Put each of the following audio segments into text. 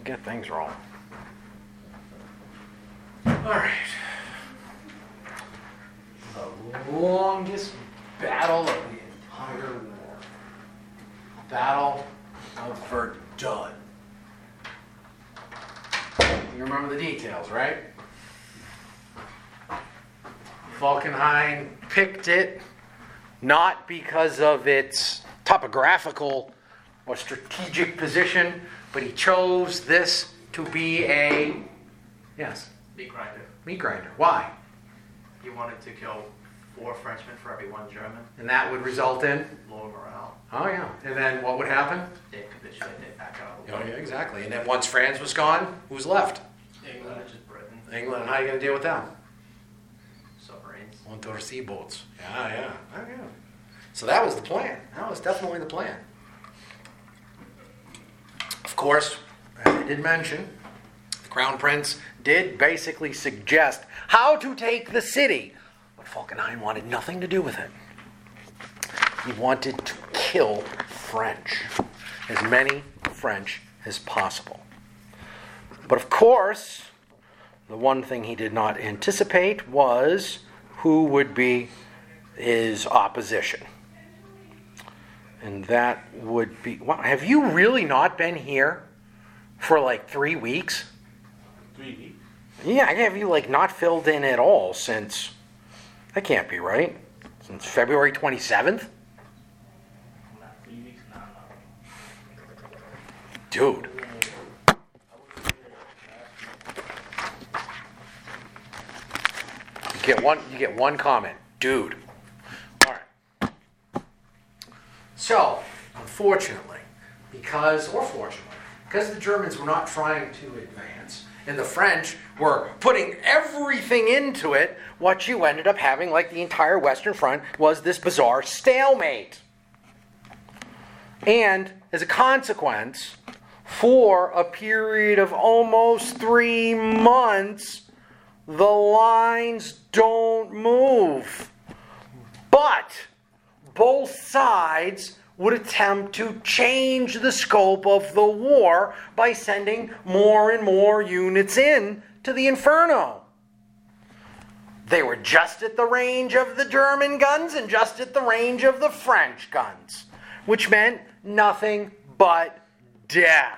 Don't get things wrong. All right. The longest battle of the entire war. Battle of Verdun. You remember the details, right? Falkenhayn picked it not because of its topographical or strategic position, but he chose this to be a, yes? Meat grinder. Meat grinder. Why? He wanted to kill 4 Frenchmen for every 1 German. And that would result in? Lower morale. Oh, yeah. And then what would happen? They'd capitulate, they'd back out. Oh, yeah, exactly. And then once France was gone, who's left? England, just Britain. England. How are you going to deal with them? Submarines. Untersea boats. Yeah. Oh, yeah. So that was the plan. That was definitely the plan. Of course, as I did mention, the Crown Prince did basically suggest how to take the city. But Falkenhayn wanted nothing to do with it. He wanted to kill French. As many French as possible. But of course, the one thing he did not anticipate was who would be his opposition. And that would be... Wow, have you really not been here for like 3 weeks? 3 weeks? Yeah, have you like not filled in at all since... That can't be right. Since February 27th? Not 3 weeks, no. Dude. You get one comment. Dude. All right. So, unfortunately, because the Germans were not trying to advance, and the French were putting everything into it, what you ended up having, like the entire Western Front, was this bizarre stalemate. And, as a consequence, for a period of almost 3 months, the lines don't move. But both sides would attempt to change the scope of the war by sending more and more units in to the Inferno. They were just at the range of the German guns and just at the range of the French guns, which meant nothing but death.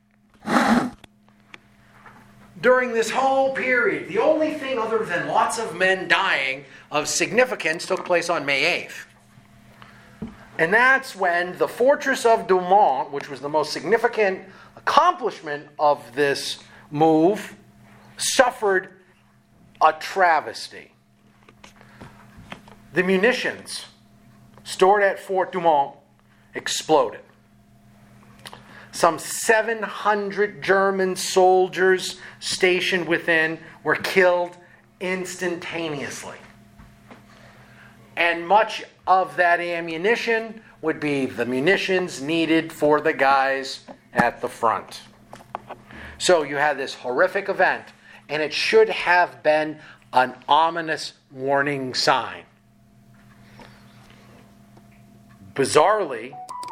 During this whole period, the only thing other than lots of men dying of significance took place on May 8th. And that's when the fortress of Douaumont, which was the most significant accomplishment of this move, suffered a travesty. The munitions stored at Fort Douaumont exploded. Some 700 German soldiers stationed within were killed instantaneously. And much of that ammunition would be the munitions needed for the guys at the front. So you had this horrific event, and it should have been an ominous warning sign. Bizarrely,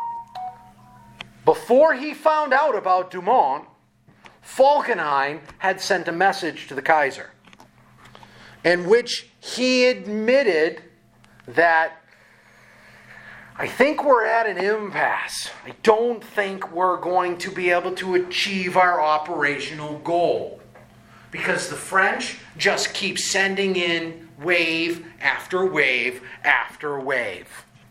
before he found out about Douaumont, Falkenhayn had sent a message to the Kaiser in which he admitted that I think we're at an impasse. I don't think we're going to be able to achieve our operational goal because the French just keep sending in wave after wave after wave.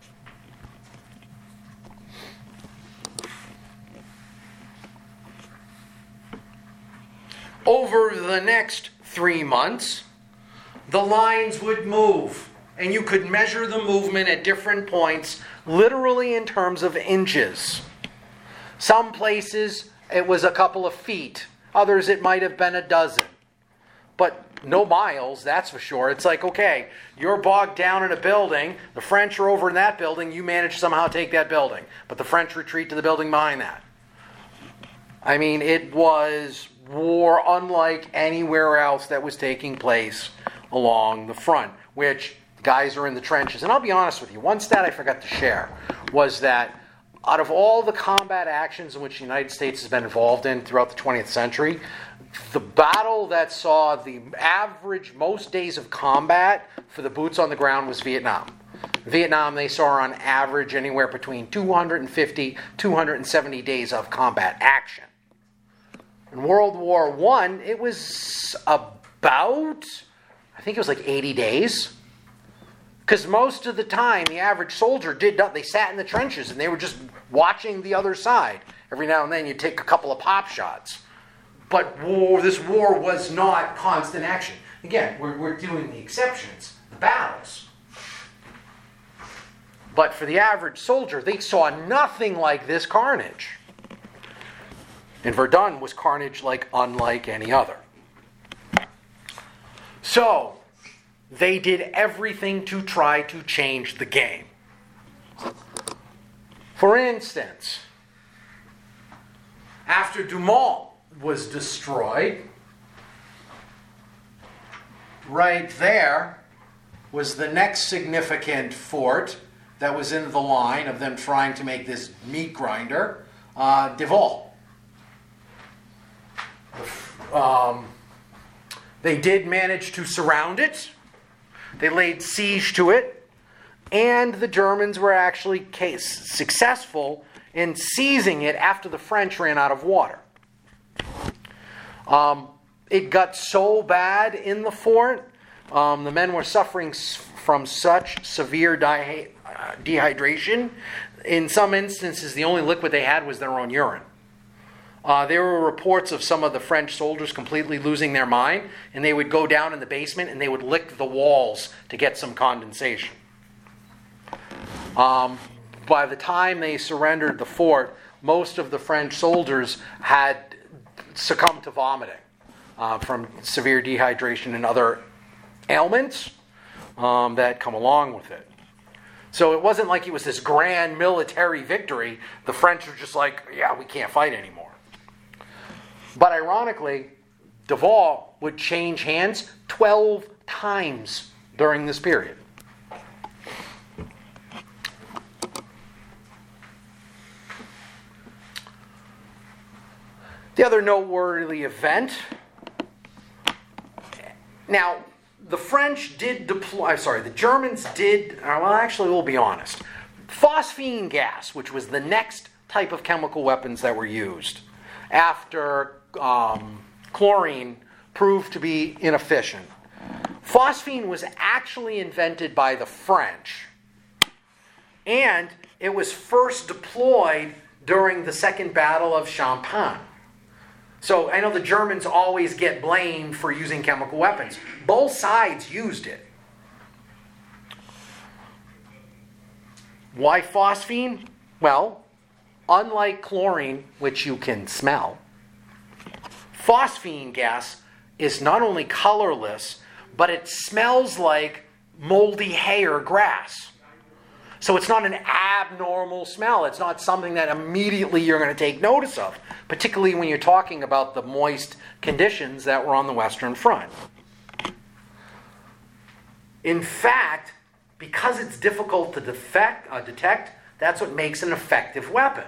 Over the next 3 months, the lines would move, and you could measure the movement at different points, literally in terms of inches. Some places it was a couple of feet, others it might have been a dozen. But no miles, that's for sure. It's like, okay, you're bogged down in a building, the French are over in that building, you manage to somehow take that building, but the French retreat to the building behind that. I mean, it was war unlike anywhere else that was taking place along the front, which guys are in the trenches. And I'll be honest with you, one stat I forgot to share was that out of all the combat actions in which the United States has been involved in throughout the 20th century, the battle that saw the average most days of combat for the boots on the ground was Vietnam. Vietnam, they saw on average anywhere between 250, 270 days of combat action. In World War I, it was about, I think it was like 80 days. Because most of the time, the average soldier did not, they sat in the trenches and they were just watching the other side. Every now and then you'd take a couple of pop shots. But this war was not constant action. Again, we're doing the exceptions, the battles. But for the average soldier, they saw nothing like this carnage. And Verdun was carnage unlike any other. So, they did everything to try to change the game. For instance, after Douaumont was destroyed, right there was the next significant fort that was in the line of them trying to make this meat grinder, Devol. They did manage to surround it. They laid siege to it. And the Germans were actually successful in seizing it after the French ran out of water. It got so bad in the fort, the men were suffering from such severe dehydration. In some instances, the only liquid they had was their own urine. There were reports of some of the French soldiers completely losing their mind, and they would go down in the basement and they would lick the walls to get some condensation. By the time they surrendered the fort, most of the French soldiers had succumbed to vomiting from severe dehydration and other ailments that come along with it. So it wasn't like it was this grand military victory. The French were just like, yeah, we can't fight anymore. But ironically, Devol would change hands 12 times during this period. The other noteworthy event. Now, the Germans did, well, actually, we'll be honest. Phosphine gas, which was the next type of chemical weapons that were used after chlorine proved to be inefficient. Phosphine was actually invented by the French, and it was first deployed during the Second Battle of Champagne. So I know the Germans always get blamed for using chemical weapons. Both sides used it. Why phosphine? Well, unlike chlorine, which you can smell, phosphine gas is not only colorless, but it smells like moldy hay or grass. So it's not an abnormal smell. It's not something that immediately you're going to take notice of, particularly when you're talking about the moist conditions that were on the Western Front. In fact, because it's difficult to detect, that's what makes an effective weapon.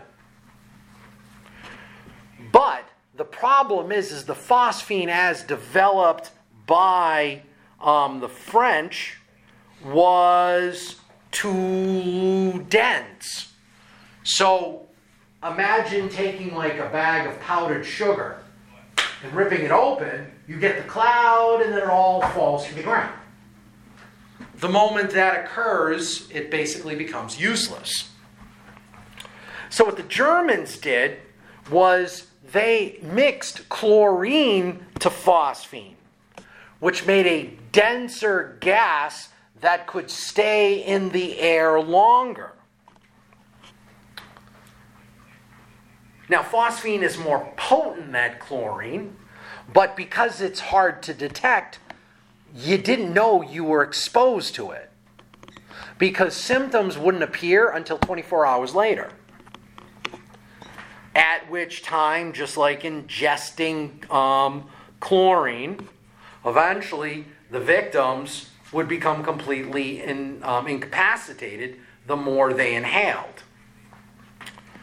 But the problem is the phosphine as developed by the French was too dense. So imagine taking like a bag of powdered sugar and ripping it open, you get the cloud and then it all falls to the ground. The moment that occurs, it basically becomes useless. So what the Germans did was they mixed chlorine to phosphine, which made a denser gas that could stay in the air longer. Now, phosphine is more potent than chlorine, but because it's hard to detect, you didn't know you were exposed to it, because symptoms wouldn't appear until 24 hours later. At which time, just like ingesting chlorine, eventually the victims would become completely incapacitated the more they inhaled.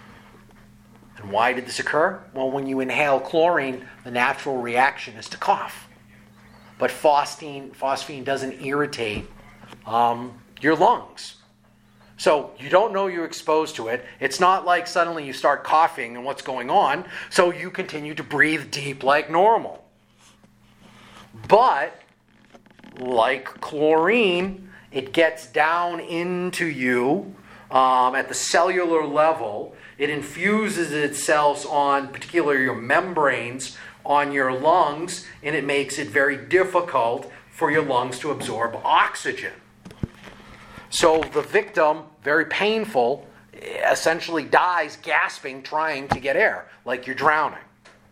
And why did this occur? Well, when you inhale chlorine, the natural reaction is to cough. But phosphine doesn't irritate your lungs. So you don't know you're exposed to it. It's not like suddenly you start coughing and what's going on, so you continue to breathe deep like normal. But, like chlorine, it gets down into you at the cellular level. It infuses itself on particularly your membranes on your lungs, and it makes it very difficult for your lungs to absorb oxygen. So the victim, very painful, essentially dies gasping, trying to get air, like you're drowning.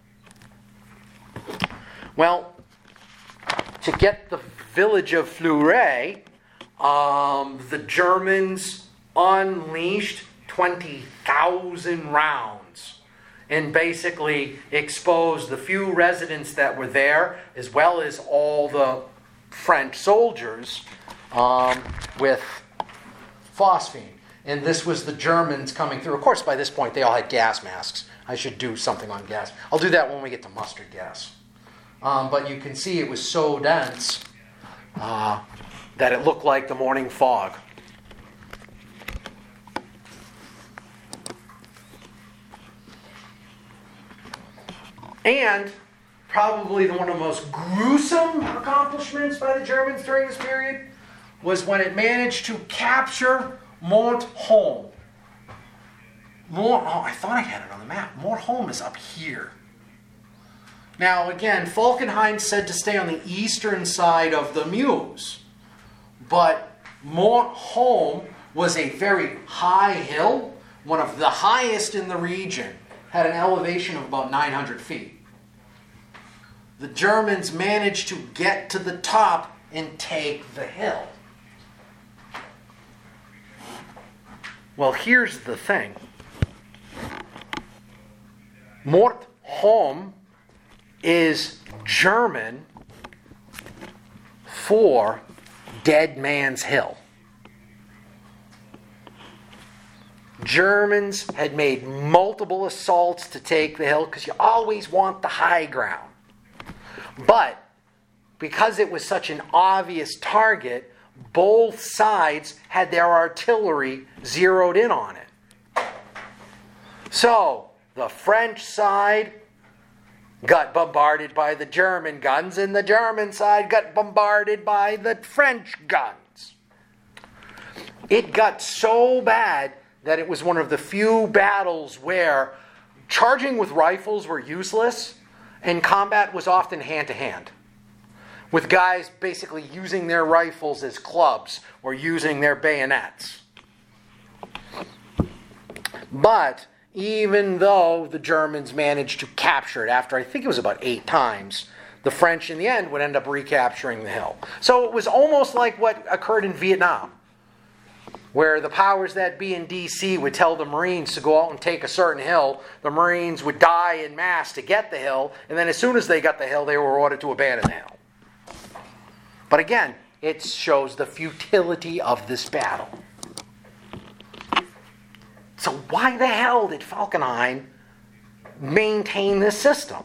Well, to get the village of Fleury, the Germans unleashed 20,000 rounds and basically exposed the few residents that were there, as well as all the French soldiers, with phosphine. And this was the Germans coming through. Of course, by this point, they all had gas masks. I should do something on gas. I'll do that when we get to mustard gas. But you can see it was so dense that it looked like the morning fog. And probably one of the most gruesome accomplishments by the Germans during this period was when it managed to capture Montholm. I thought I had it on the map. Montholm is up here. Now, again, Falkenhayn said to stay on the eastern side of the Meuse. But Montholm was a very high hill, one of the highest in the region, had an elevation of about 900 feet. The Germans managed to get to the top and take the hill. Well, here's the thing. Montholm is German for Dead Man's Hill. Germans had made multiple assaults to take the hill because you always want the high ground. But because it was such an obvious target, both sides had their artillery zeroed in on it. So the French side got bombarded by the German guns, and the German side got bombarded by the French guns. It got so bad that it was one of the few battles where charging with rifles were useless, and combat was often hand-to-hand, with guys basically using their rifles as clubs or using their bayonets. But even though the Germans managed to capture it after, I think it was about 8 times, the French in the end would end up recapturing the hill. So it was almost like what occurred in Vietnam, where the powers that be in D.C. would tell the Marines to go out and take a certain hill. The Marines would die en masse to get the hill, and then as soon as they got the hill, they were ordered to abandon the hill. But again, it shows the futility of this battle. So why the hell did Falkenhayn maintain this system?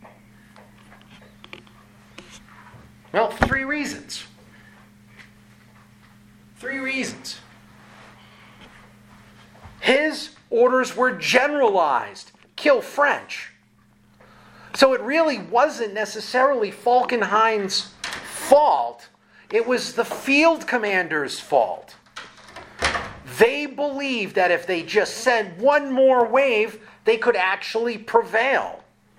Well, 3 reasons. 3 reasons. His orders were generalized. Kill French. So it really wasn't necessarily Falkenhayn's fault. It was the field commander's fault. They believed that if they just sent one more wave, they could actually prevail.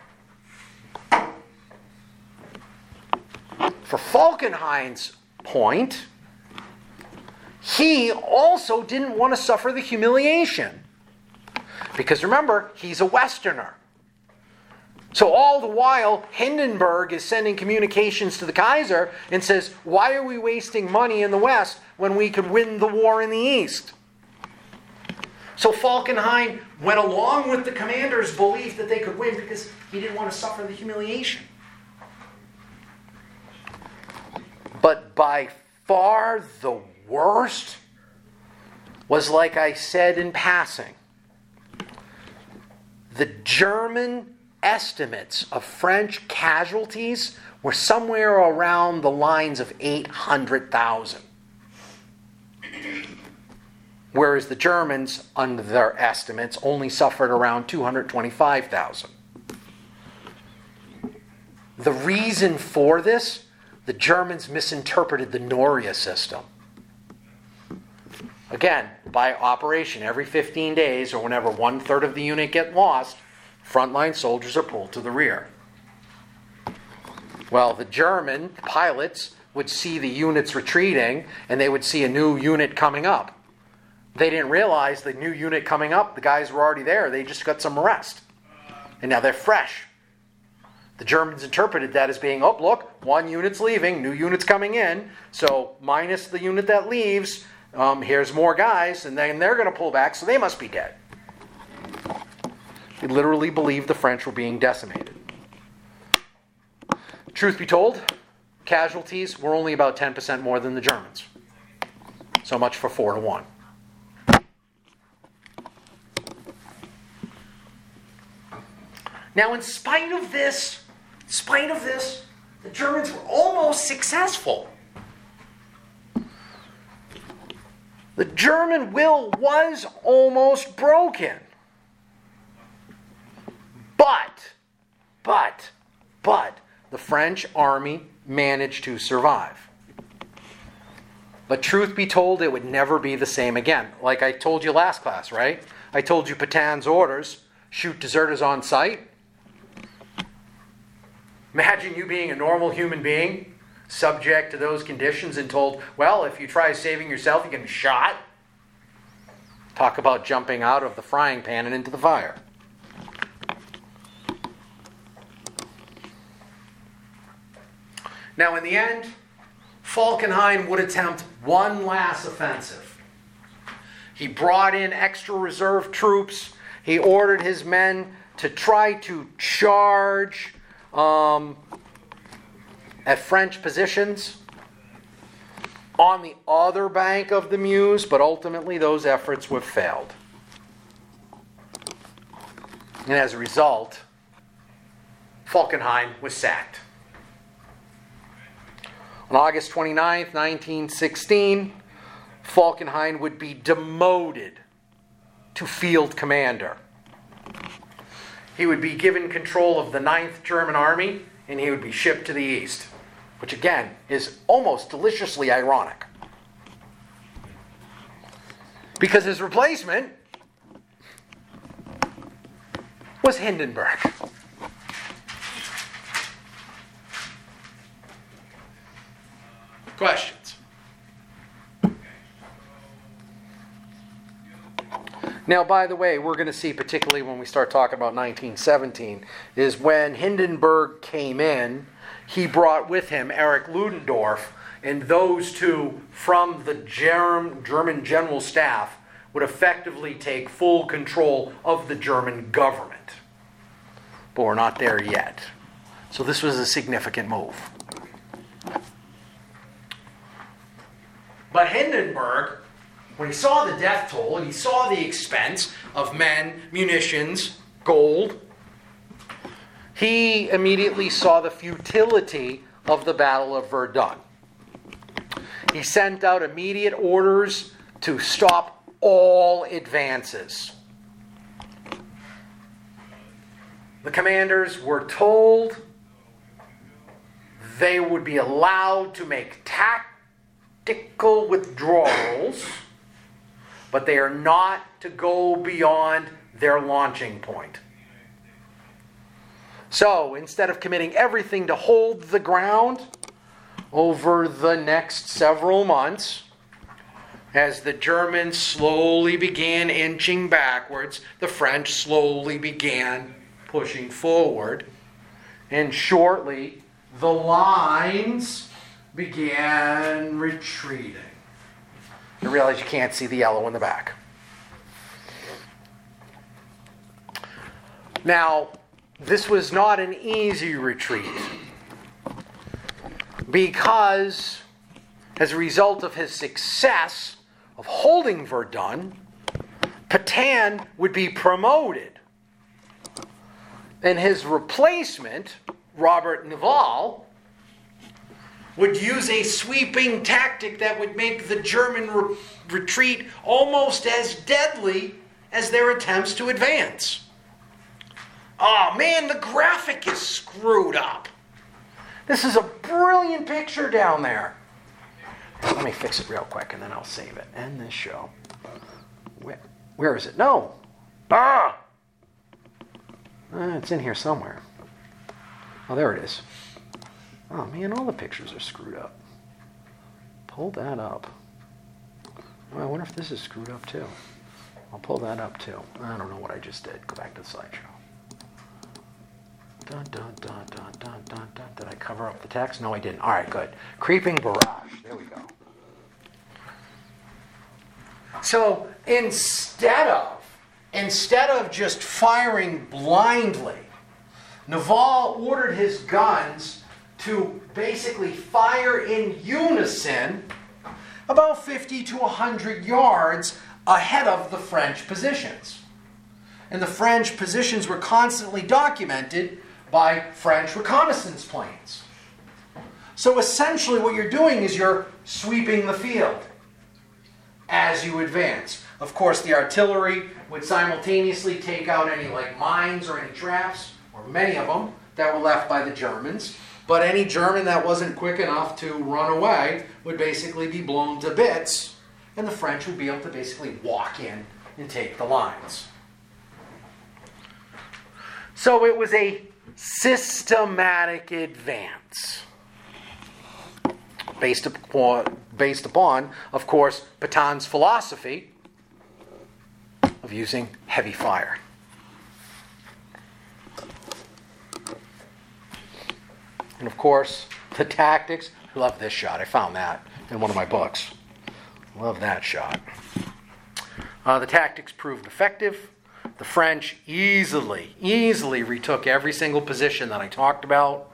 For Falkenhayn's point, he also didn't want to suffer the humiliation. Because remember, he's a Westerner. So all the while, Hindenburg is sending communications to the Kaiser and says, why are we wasting money in the West when we could win the war in the East? So Falkenhayn went along with the commander's belief that they could win because he didn't want to suffer the humiliation. But by far the worst was, like I said in passing, the German estimates of French casualties were somewhere around the lines of 800,000. Whereas the Germans, under their estimates, only suffered around 225,000. The reason for this, the Germans misinterpreted the Noria system. Again, by operation, every 15 days or whenever 1/3 of the unit get lost, frontline soldiers are pulled to the rear. Well, the German pilots would see the units retreating and they would see a new unit coming up. They didn't realize the new unit coming up, the guys were already there. They just got some rest. And now they're fresh. The Germans interpreted that as being, oh, look, one unit's leaving, new unit's coming in. So minus the unit that leaves, here's more guys, and then they're going to pull back, so they must be dead. They literally believed the French were being decimated. Truth be told, casualties were only about 10% more than the Germans. So much for 4-1. Now, in spite of this, the Germans were almost successful. The German will was almost broken. But, the French army managed to survive. But truth be told, it would never be the same again. Like I told you last class, right? I told you Petain's orders, shoot deserters on sight. Imagine you being a normal human being, subject to those conditions and told, well, if you try saving yourself, you can be shot. Talk about jumping out of the frying pan and into the fire. Now, in the end, Falkenhayn would attempt one last offensive. He brought in extra reserve troops. He ordered his men to try to charge at French positions on the other bank of the Meuse, but ultimately those efforts were failed. And as a result, Falkenhayn was sacked. On August 29th, 1916, Falkenhayn would be demoted to field commander. He would be given control of the 9th German Army, and he would be shipped to the east, which again is almost deliciously ironic. Because his replacement was Hindenburg. Questions? Now, by the way, we're going to see, particularly when we start talking about 1917, is when Hindenburg came in, he brought with him Erich Ludendorff, and those two from the German General Staff would effectively take full control of the German government. But we're not there yet. So this was a significant move. But Hindenburg, when he saw the death toll and he saw the expense of men, munitions, gold, he immediately saw the futility of the Battle of Verdun. He sent out immediate orders to stop all advances. The commanders were told they would be allowed to make tactical withdrawals, but they are not to go beyond their launching point. So, instead of committing everything to hold the ground over the next several months, as the Germans slowly began inching backwards, the French slowly began pushing forward, and shortly the lines began retreating. You realize you can't see the yellow in the back. Now, this was not an easy retreat because, as a result of his success of holding Verdun, Pétain would be promoted And his replacement, Robert Nivelle, would use a sweeping tactic that would make the German retreat almost as deadly as their attempts to advance. Oh man, the graphic is screwed up. This is a brilliant picture down there. Let me fix it real quick and then I'll save it. End this show. Where is it? No. It's in here somewhere. Oh, there it is. Oh man, all the pictures are screwed up. Pull that up. Well, I wonder if this is screwed up too. I'll pull that up too. I don't know what I just did. Go back to the slideshow. Dun, dun, dun, dun, dun, dun, dun. Did I cover up the text? No, I didn't. All right, good. Creeping barrage. There we go. So instead of just firing blindly, Nivelle ordered his guns to basically fire in unison about 50 to 100 yards ahead of the French positions. And the French positions were constantly documented by French reconnaissance planes. So essentially what you're doing is you're sweeping the field as you advance. Of course, the artillery would simultaneously take out any mines or any traps, or many of them, that were left by the Germans. But any German that wasn't quick enough to run away would basically be blown to bits, and the French would be able to basically walk in and take the lines. So it was a systematic advance based upon, of course, Pétain's philosophy of using heavy fire. And of course, the tactics. I love this shot. I found that in one of my books. Love that shot. The tactics proved effective. The French easily retook every single position that I talked about.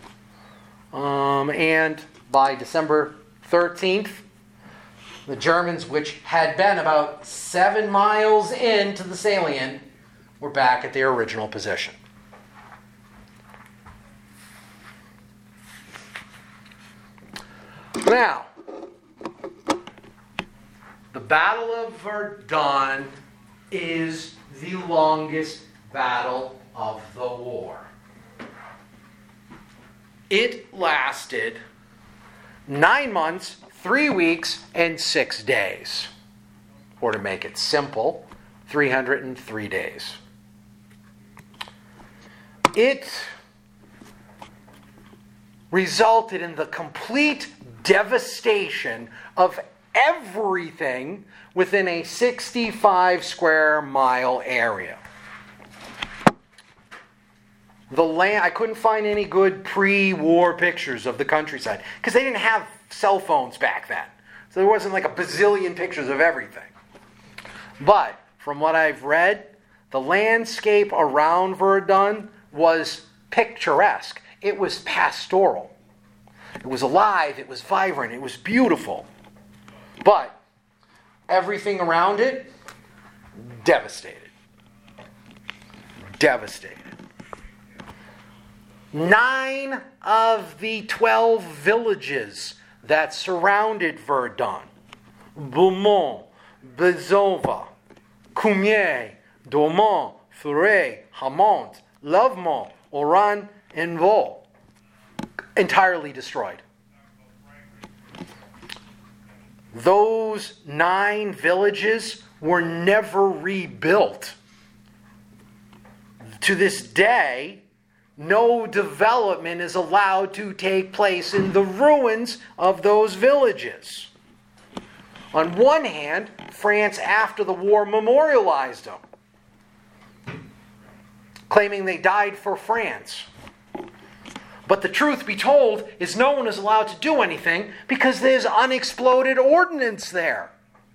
And by December 13th, the Germans, which had been about 7 miles into the salient, were back at their original position. Now, the Battle of Verdun is the longest battle of the war. It lasted 9 months, 3 weeks, and 6 days. Or to make it simple, 303 days. It resulted in the complete devastation of everything within a 65 square mile area. The land, I couldn't find any good pre-war pictures of the countryside because they didn't have cell phones back then. So there wasn't a bazillion pictures of everything. But from what I've read, the landscape around Verdun was picturesque. It was pastoral. It was alive, it was vibrant, it was beautiful. But everything around it, devastated. Devastated. 9 of the 12 villages that surrounded Verdun, Beaumont, Bezova, Cumier, Dormont, Furet, Hamont, Lovemont, Oran, and Vaux, entirely destroyed. Those 9 villages were never rebuilt. To this day, no development is allowed to take place in the ruins of those villages. On one hand, France, after the war, memorialized them, claiming they died for France. But the truth be told is no one is allowed to do anything because there's unexploded ordnance there.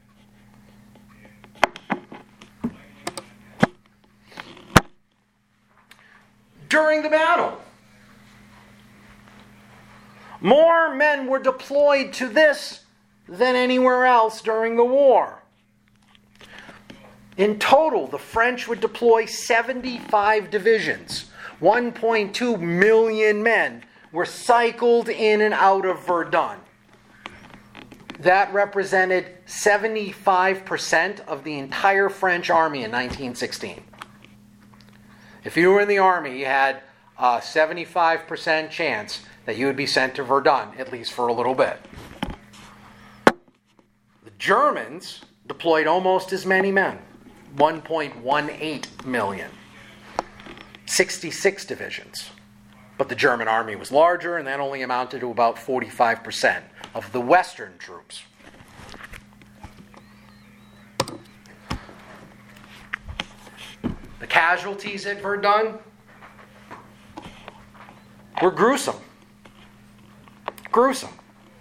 During the battle, more men were deployed to this than anywhere else during the war. In total, the French would deploy 75 divisions, 1.2 million men were cycled in and out of Verdun. That represented 75% of the entire French army in 1916. If you were in the army, you had a 75% chance that you would be sent to Verdun, at least for a little bit. The Germans deployed almost as many men, 1.18 million, 66 divisions. But the German army was larger, and that only amounted to about 45% of the Western troops. The casualties at Verdun were gruesome. Gruesome.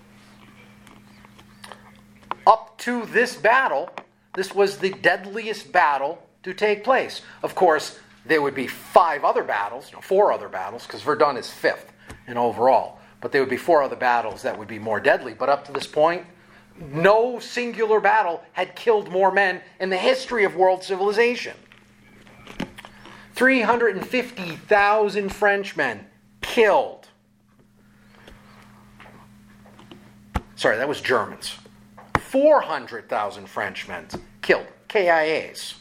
Up to this battle, this was the deadliest battle to take place. Of course, there would be 4 other battles, because Verdun is 5th in overall. But there would be 4 other battles that would be more deadly. But up to this point, no singular battle had killed more men in the history of world civilization. 350,000 Frenchmen killed. Sorry, that was Germans. 400,000 Frenchmen killed, KIAs.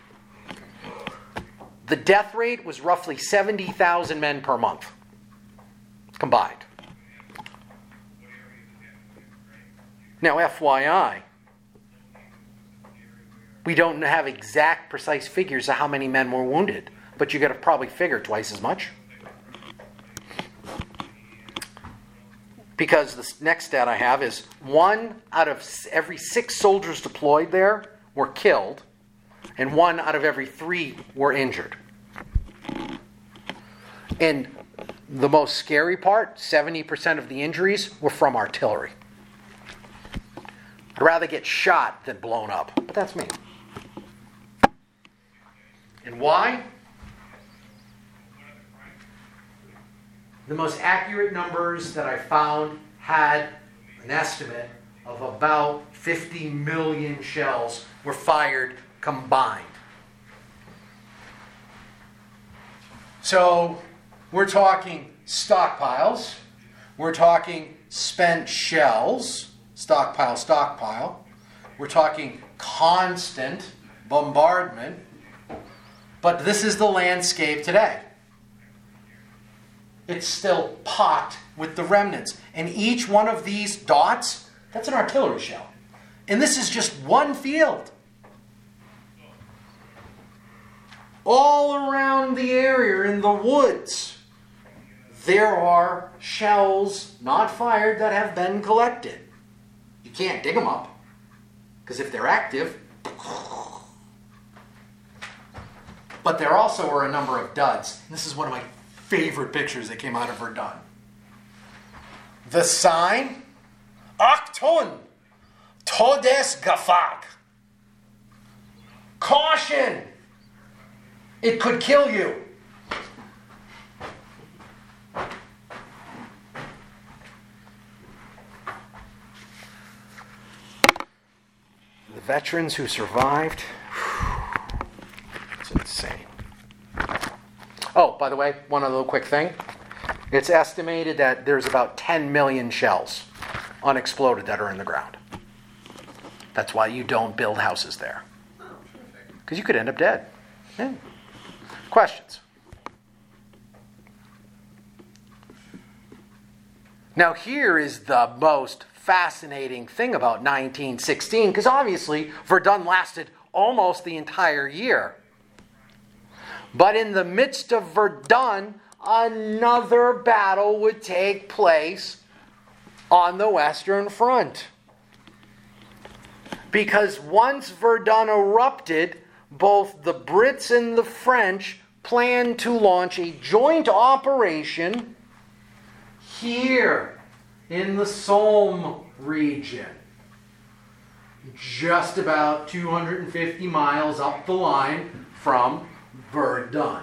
The death rate was roughly 70,000 men per month, combined. Now, FYI, we don't have exact, precise figures of how many men were wounded, but you got to probably figure twice as much. Because the next stat I have is 1 out of every 6 soldiers deployed there were killed, and 1 out of every 3 were injured. And the most scary part, 70% of the injuries were from artillery. I'd rather get shot than blown up, but that's me. And why? The most accurate numbers that I found had an estimate of about 50 million shells were fired combined. So we're talking stockpiles, we're talking spent shells, stockpile. We're talking constant bombardment, but this is the landscape today. It's still pocked with the remnants. And each one of these dots, that's an artillery shell. And this is just one field. All around the area in the woods, there are shells not fired that have been collected. You can't dig them up, because if they're active, but there also are a number of duds. And this is one of my favorite pictures that came out of Verdun. The sign, Achtung, Todesgefahr. Caution, it could kill you. The veterans who survived, it's insane. Oh, by the way, one other little quick thing. It's estimated that there's about 10 million shells unexploded that are in the ground. That's why you don't build houses there. Because you could end up dead. Yeah. Questions? Now here is the most fascinating thing about 1916, because obviously Verdun lasted almost the entire year. But in the midst of Verdun, another battle would take place on the Western Front. Because once Verdun erupted, both the Brits and the French planned to launch a joint operation here in the Somme region. Just about 250 miles up the line from Verdun.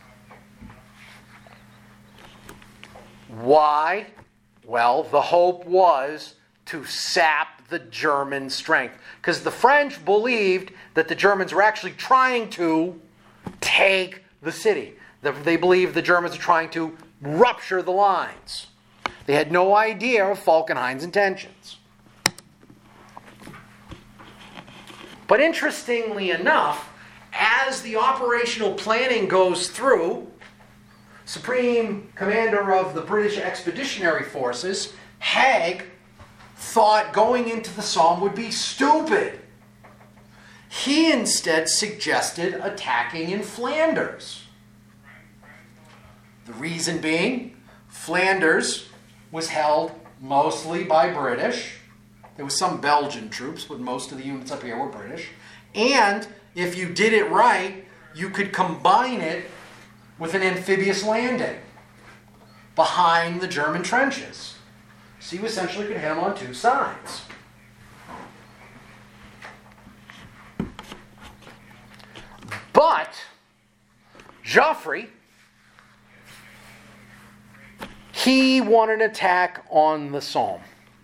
Why? Well, the hope was to sap the German strength. Because the French believed that the Germans were actually trying to take the city. They believed the Germans were trying to rupture the lines. They had no idea of Falkenhayn's intentions. But interestingly enough, as the operational planning goes through, Supreme Commander of the British Expeditionary Forces, Haig, thought going into the Somme would be stupid. He instead suggested attacking in Flanders. The reason being, Flanders was held mostly by British. There was some Belgian troops, but most of the units up here were British. And if you did it right, you could combine it with an amphibious landing behind the German trenches. So you essentially could hit them on two sides. But Joffre, he wanted an attack on the Somme.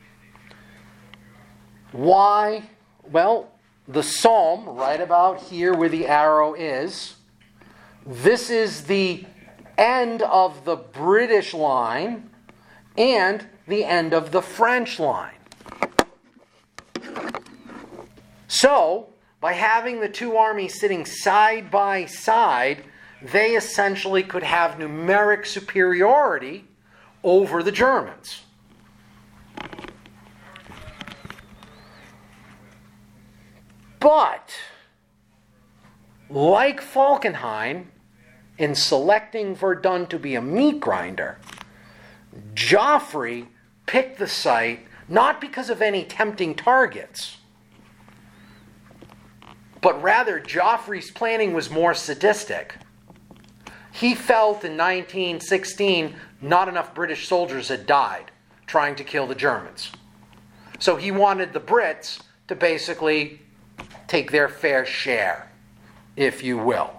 Why? Well, the Somme, right about here where the arrow is, this is the end of the British line and the end of the French line. So, by having the two armies sitting side by side, they essentially could have numeric superiority over the Germans. But, like Falkenhayn, in selecting Verdun to be a meat grinder, Joffre picked the site not because of any tempting targets, but rather Joffre's planning was more sadistic. He felt in 1916 not enough British soldiers had died trying to kill the Germans. So he wanted the Brits to basically take their fair share, if you will.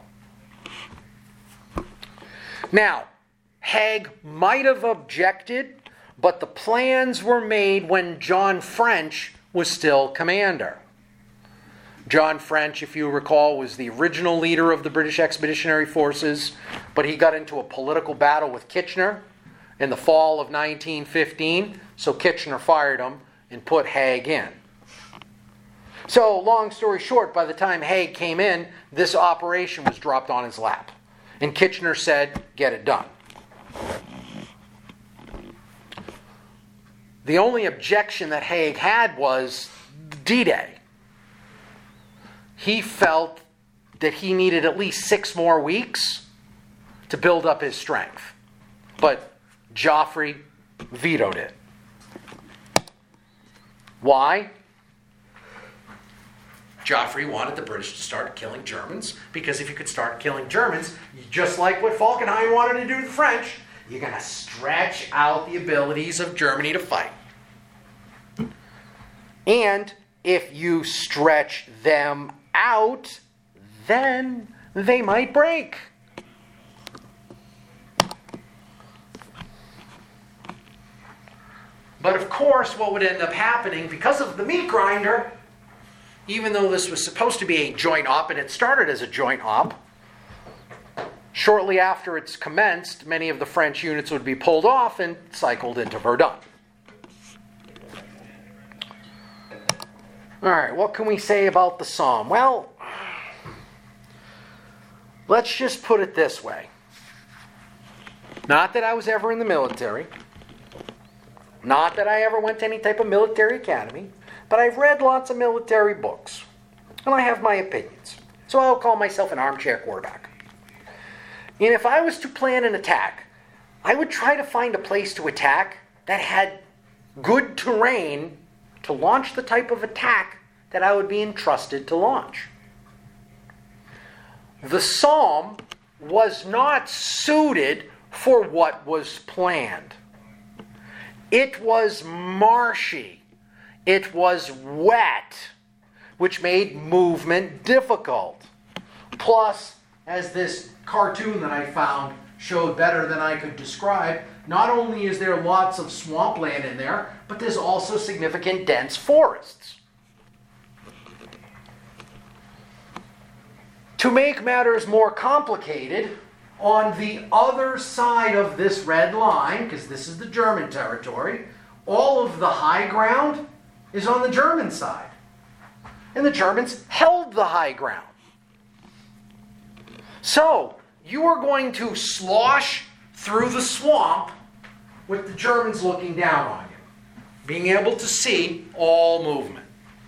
Now, Haig might have objected, but the plans were made when John French was still commander. John French, if you recall, was the original leader of the British Expeditionary Forces, but he got into a political battle with Kitchener in the fall of 1915, so Kitchener fired him and put Haig in. So, long story short, by the time Haig came in, this operation was dropped on his lap. And Kitchener said, get it done. The only objection that Haig had was D-Day. He felt that he needed at least 6 more weeks to build up his strength. But Joffre vetoed it. Why? Joffre wanted the British to start killing Germans, because if you could start killing Germans, just like what Falkenhayn wanted to do to the French, you're going to stretch out the abilities of Germany to fight. And if you stretch them out, then they might break. But of course, what would end up happening, because of the meat grinder, even though this was supposed to be a joint op, and it started as a joint op, shortly after it's commenced, many of the French units would be pulled off and cycled into Verdun. All right, what can we say about the Somme? Well, let's just put it this way. Not that I was ever in the military. Not that I ever went to any type of military academy. But I've read lots of military books. And I have my opinions. So I'll call myself an armchair quarterback. And if I was to plan an attack, I would try to find a place to attack that had good terrain to launch the type of attack that I would be entrusted to launch. The Somme was not suited for what was planned. It was marshy. It was wet, which made movement difficult. Plus, as this cartoon that I found showed better than I could describe, not only is there lots of swampland in there, but there's also significant dense forests. To make matters more complicated, on the other side of this red line, because this is the German territory, all of the high ground is on the German side. And the Germans held the high ground. So, you are going to slosh through the swamp with the Germans looking down on you, being able to see all movement.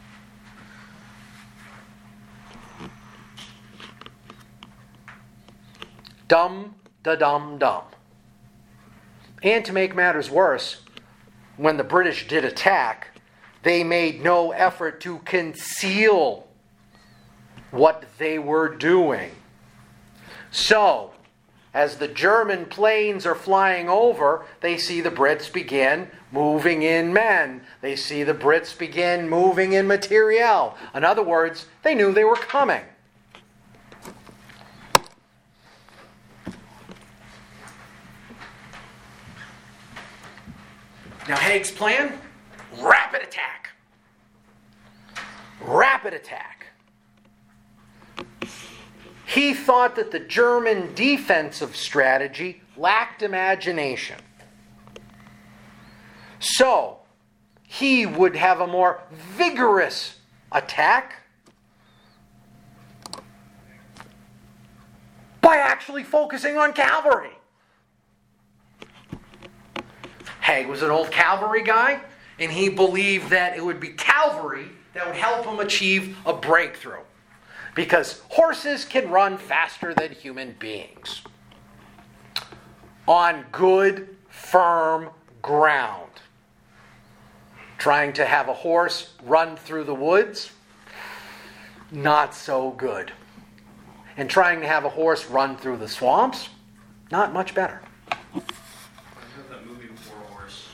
Dum-da-dum-dum. And to make matters worse, when the British did attack, they made no effort to conceal what they were doing. So, as the German planes are flying over, they see the Brits begin moving in men. They see the Brits begin moving in materiel. In other words, they knew they were coming. Now Haig's plan? Rapid attack. Rapid attack. He thought that the German defensive strategy lacked imagination. So, he would have a more vigorous attack by actually focusing on cavalry. Haig was an old cavalry guy, and he believed that it would be cavalry that would help him achieve a breakthrough. Because horses can run faster than human beings on good, firm ground. Trying to have a horse run through the woods, not so good. And trying to have a horse run through the swamps, not much better. That movie Before a Horse.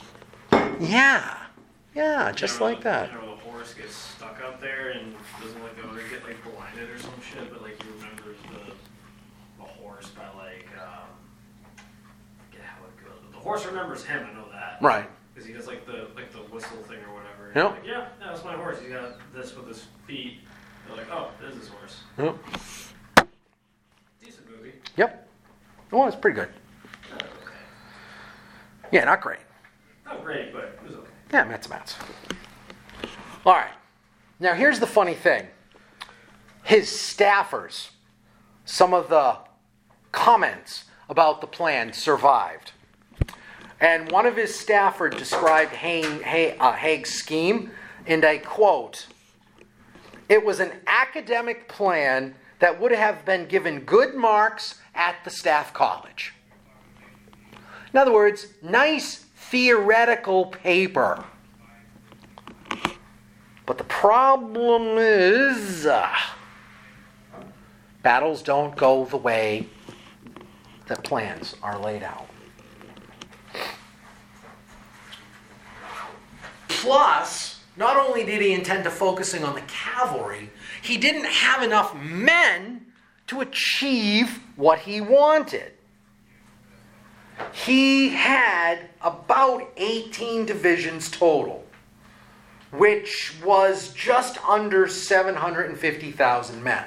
Yeah, just like that. You know, the horse gets stuck out there and doesn't let go, or get like blinded or some shit, but like he remembers the horse by like forget how it goes. But the horse remembers him, I know that. Right. Because he does like the whistle thing or whatever. Yep. Like, yeah, that's my horse. He's got this with his feet. They're like, oh, there's his horse. Yep. Decent movie. Yep. Well, it's pretty good. Okay. Yeah, not great. Not great, but it was okay. Yeah, Mets. All right. Now, here's the funny thing. His staffers, some of the comments about the plan survived. And one of his staffers described Haig's scheme, and I quote, "It was an academic plan that would have been given good marks at the staff college." In other words, nice theoretical paper. But the problem is, battles don't go the way that plans are laid out. Plus, not only did he intend to focusing on the cavalry, he didn't have enough men to achieve what he wanted. He had about 18 divisions total, which was just under 750,000 men.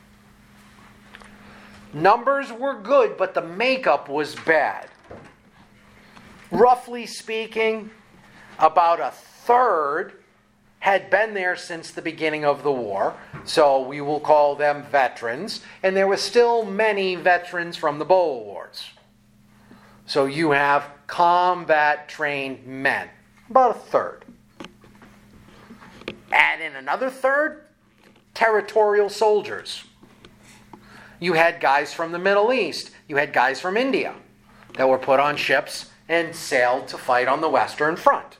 Numbers were good, but the makeup was bad. Roughly speaking, about a third had been there since the beginning of the war, so we will call them veterans, and there were still many veterans from the Boer Wars. So you have combat-trained men, about a third. Add in another third, territorial soldiers. You had guys from the Middle East, you had guys from India that were put on ships and sailed to fight on the Western Front.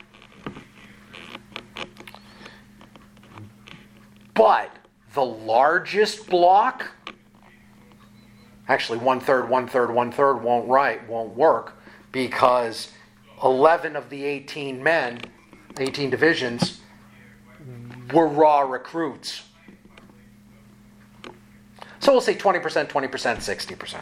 But the largest block, actually one third won't work, because 11 of the 18 divisions were raw recruits. So we'll say 20%, 60%.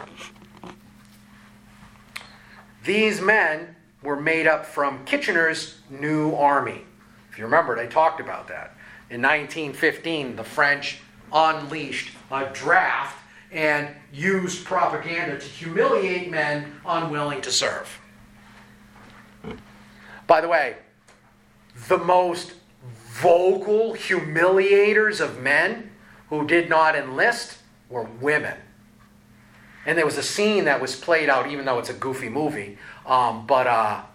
These men were made up from Kitchener's new army. If you remember, I talked about that. In 1915, the French unleashed a draft, and used propaganda to humiliate men unwilling to serve. By the way, the most vocal humiliators of men who did not enlist were women. And there was a scene that was played out, even though it's a goofy movie, The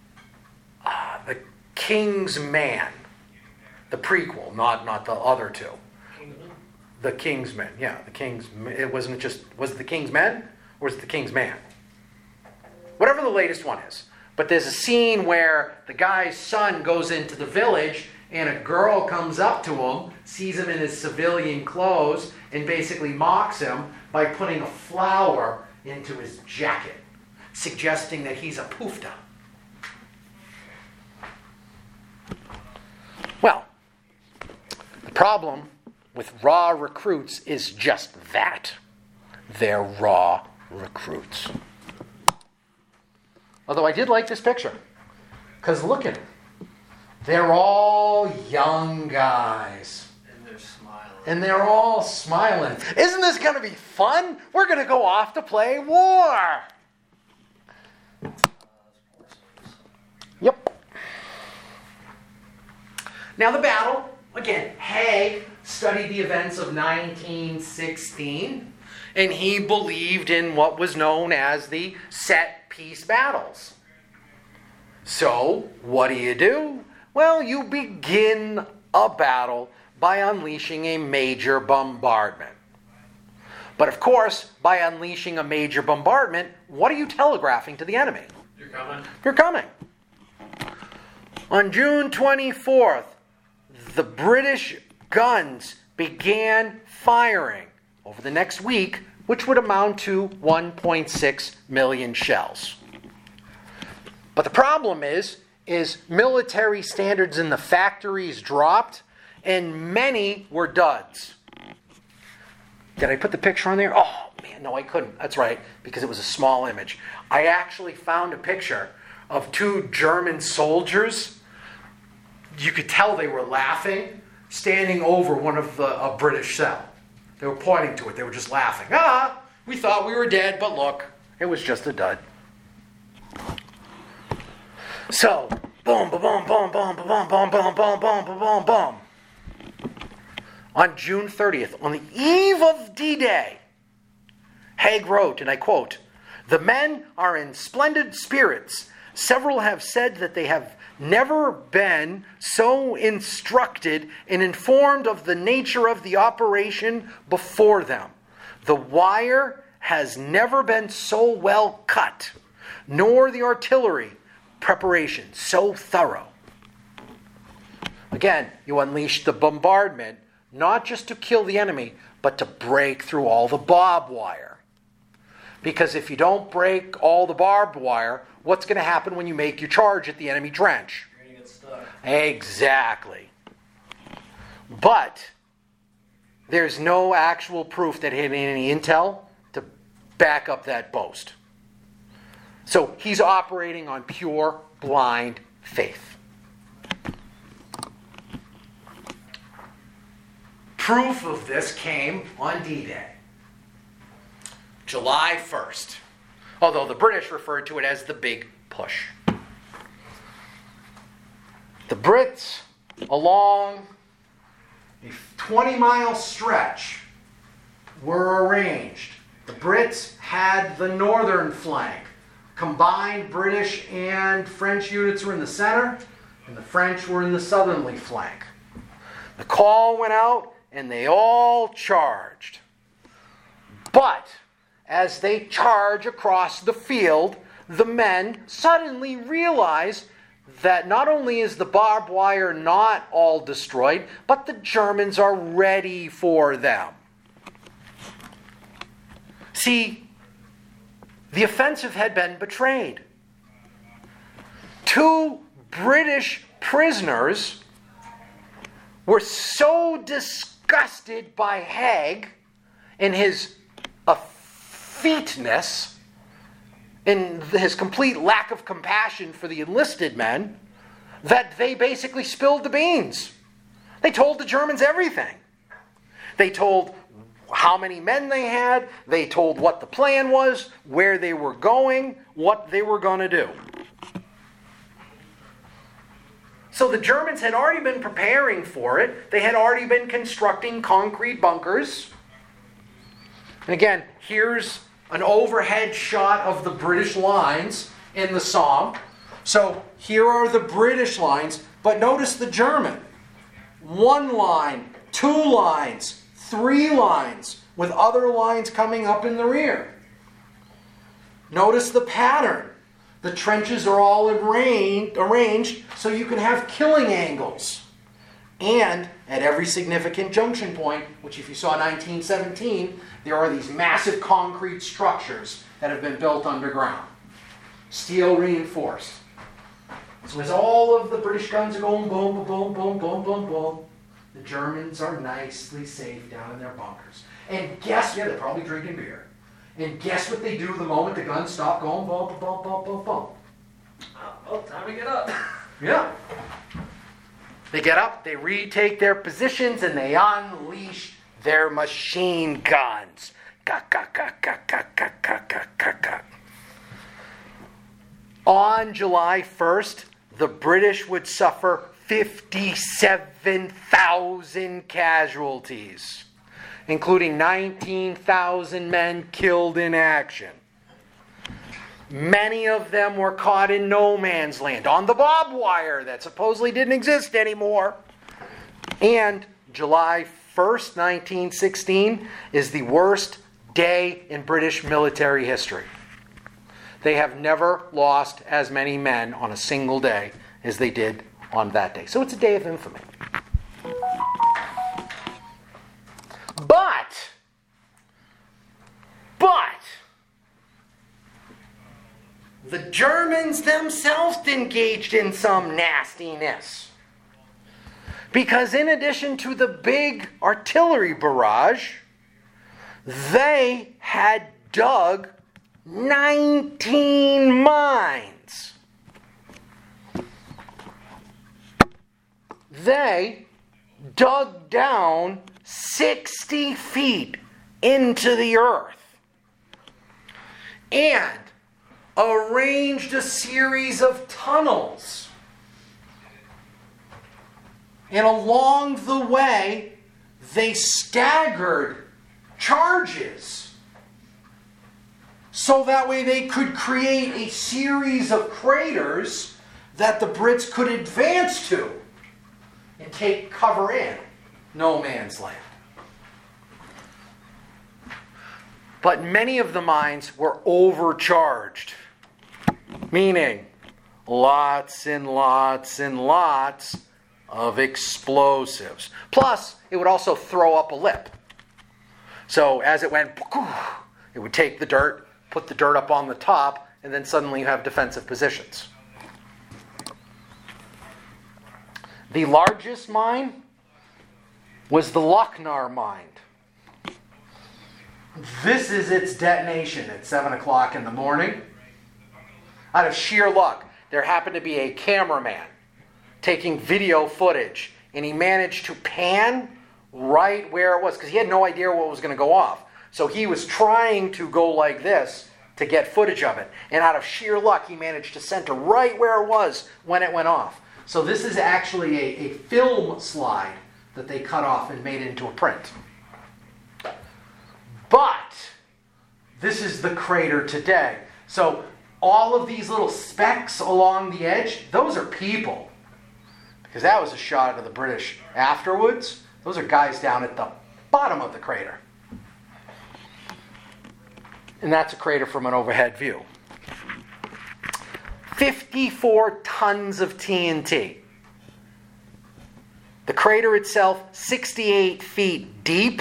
King's Man, the prequel, not the other two. The King's Men, yeah, the King's. It wasn't just, was it the King's Men or was it the King's Man? Whatever the latest one is. But there's a scene where the guy's son goes into the village and a girl comes up to him, sees him in his civilian clothes, and basically mocks him by putting a flower into his jacket, suggesting that he's a poofta. Well, the problem with raw recruits is just that. They're raw recruits. Although I did like this picture, because look at them. They're all young guys. And they're smiling. And they're all smiling. Isn't this going to be fun? We're going to go off to play war. Yep. Now the battle, again, Haig studied the events of 1916, and he believed in what was known as the set piece battles. So, what do? Well, you begin a battle by unleashing a major bombardment. But of course, by unleashing a major bombardment, what are you telegraphing to the enemy? You're coming? You're coming. On June 24th, the British guns began firing over the next week, which would amount to 1.6 million shells. But the problem is military standards in the factories dropped, and many were duds. Did I put the picture on there? Oh, man, no, I couldn't. That's right, because it was a small image. I actually found a picture of two German soldiers. You could tell they were laughing, standing over one of a British cell. They were pointing to it. They were just laughing. We thought we were dead, but look, it was just a dud. So, boom, boom, boom, boom, boom, boom, boom, boom, boom, boom, boom, boom. On June 30th, on the eve of D-Day, Haig wrote, and I quote, "The men are in splendid spirits. Several have said that they have never been so instructed and informed of the nature of the operation before them. The wire has never been so well cut, nor the artillery preparation so thorough." Again, you unleash the bombardment, not just to kill the enemy, but to break through all the barbed wire. Because if you don't break all the barbed wire, what's going to happen when you make your charge at the enemy trench? You're going to get stuck. Exactly. But there's no actual proof that he had any intel to back up that boast. So he's operating on pure, blind faith. Proof of this came on D-Day, July 1st, although the British referred to it as the Big Push. The Brits, along a 20-mile stretch, were arranged. The Brits had the northern flank. Combined British and French units were in the center, and the French were in the southerly flank. The call went out, and they all charged. But as they charge across the field, the men suddenly realize that not only is the barbed wire not all destroyed, but the Germans are ready for them. See, the offensive had been betrayed. 2 British prisoners were so disgusted by Haig and his effeteness and his complete lack of compassion for the enlisted men that they basically spilled the beans. They told the Germans everything. They told how many men they had. They told what the plan was, where they were going, what they were going to do. So the Germans had already been preparing for it. They had already been constructing concrete bunkers. And again, here's an overhead shot of the British lines in the Somme. So here are the British lines, but notice the German. 1 line, 2 lines, 3 lines, with other lines coming up in the rear. Notice the pattern. The trenches are all arranged so you can have killing angles. And at every significant junction point, which if you saw 1917, there are these massive concrete structures that have been built underground. Steel reinforced. So as all of the British guns are going boom, boom, boom, boom, boom, boom, the Germans are nicely safe down in their bunkers. And they're probably drinking beer. And guess what they do the moment the guns stop going boom, boom, boom, boom, boom? Oh, time to get up. Yeah. They get up, they retake their positions, and they unleash their machine guns. On July 1st, the British would suffer 57,000 casualties, including 19,000 men killed in action. Many of them were caught in no man's land, on the barbed wire that supposedly didn't exist anymore. And July 1st, 1916, is the worst day in British military history. They have never lost as many men on a single day as they did on that day. So it's a day of infamy. But, the Germans themselves engaged in some nastiness. Because in addition to the big artillery barrage, they had dug 19 mines. They dug down 60 feet into the earth and arranged a series of tunnels. And along the way, they staggered charges. So that way they could create a series of craters that the Brits could advance to and take cover in no man's land. But many of the mines were overcharged, meaning lots and lots and lots of explosives. Plus, it would also throw up a lip. So as it went, it would take the dirt, put the dirt up on the top, and then suddenly you have defensive positions. The largest mine was the Lochnar mine. This is its detonation at 7 o'clock in the morning. Out of sheer luck, there happened to be a cameraman taking video footage, and he managed to pan right where it was, because he had no idea what was going to go off. So he was trying to go like this to get footage of it. And out of sheer luck, he managed to center right where it was when it went off. So this is actually a film slide that they cut off and made into a print. But this is the crater today. So all of these little specks along the edge, those are people. Because that was a shot of the British afterwards. Those are guys down at the bottom of the crater. And that's a crater from an overhead view. 54 tons of TNT. The crater itself, 68 feet deep,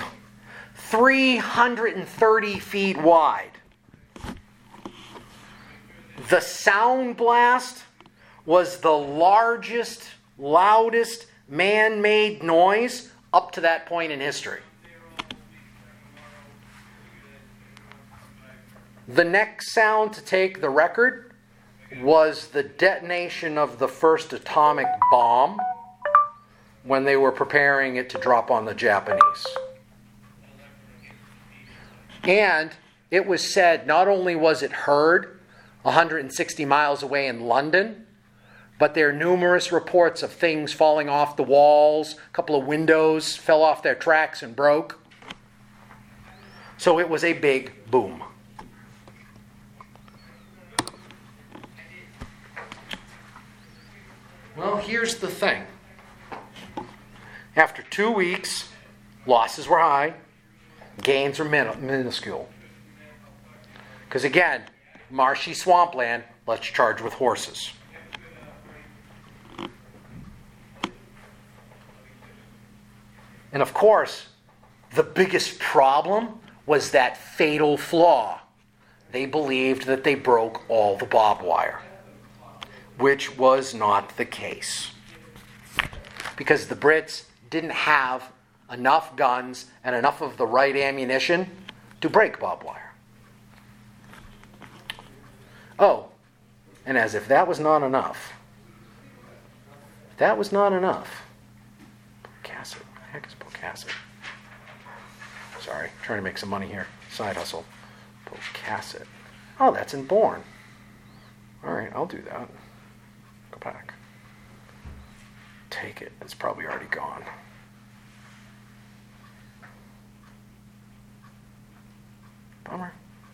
330 feet wide. The sound blast was the largest, loudest man-made noise up to that point in history. The next sound to take the record was the detonation of the first atomic bomb when they were preparing it to drop on the Japanese. And it was said not only was it heard 160 miles away in London, but there are numerous reports of things falling off the walls. A couple of windows fell off their tracks and broke. So it was a big boom. Well, here's the thing. After 2 weeks, losses were high, gains were minuscule. Because again, marshy swampland, let's charge with horses. And of course, the biggest problem was that fatal flaw. They believed that they broke all the barbed wire, which was not the case. Because the Brits didn't have enough guns and enough of the right ammunition to break barbed wire. Oh, and as if that was not enough, Pocasset. What the heck is Pocasset? Sorry, trying to make some money here. Side hustle. Pocasset. Oh, that's in Bourne. All right, I'll do that. Go back. Take it. It's probably already gone. Bummer.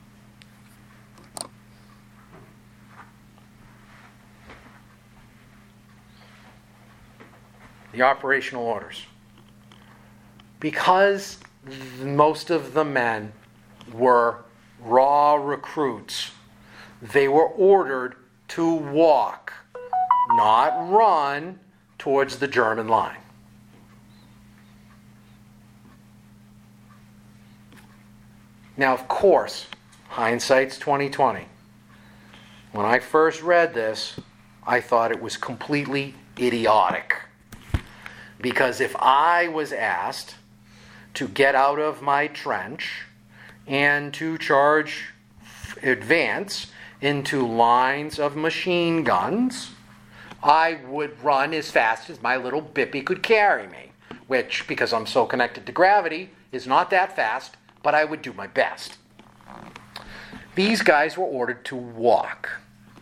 The operational orders. Because most of the men were raw recruits, they were ordered to walk, not run, towards the German line. Now, of course, hindsight's 20/20. When I first read this, I thought it was completely idiotic. Because if I was asked to get out of my trench and to advance into lines of machine guns, I would run as fast as my little bippy could carry me, which, because I'm so connected to gravity, is not that fast, but I would do my best. These guys were ordered to walk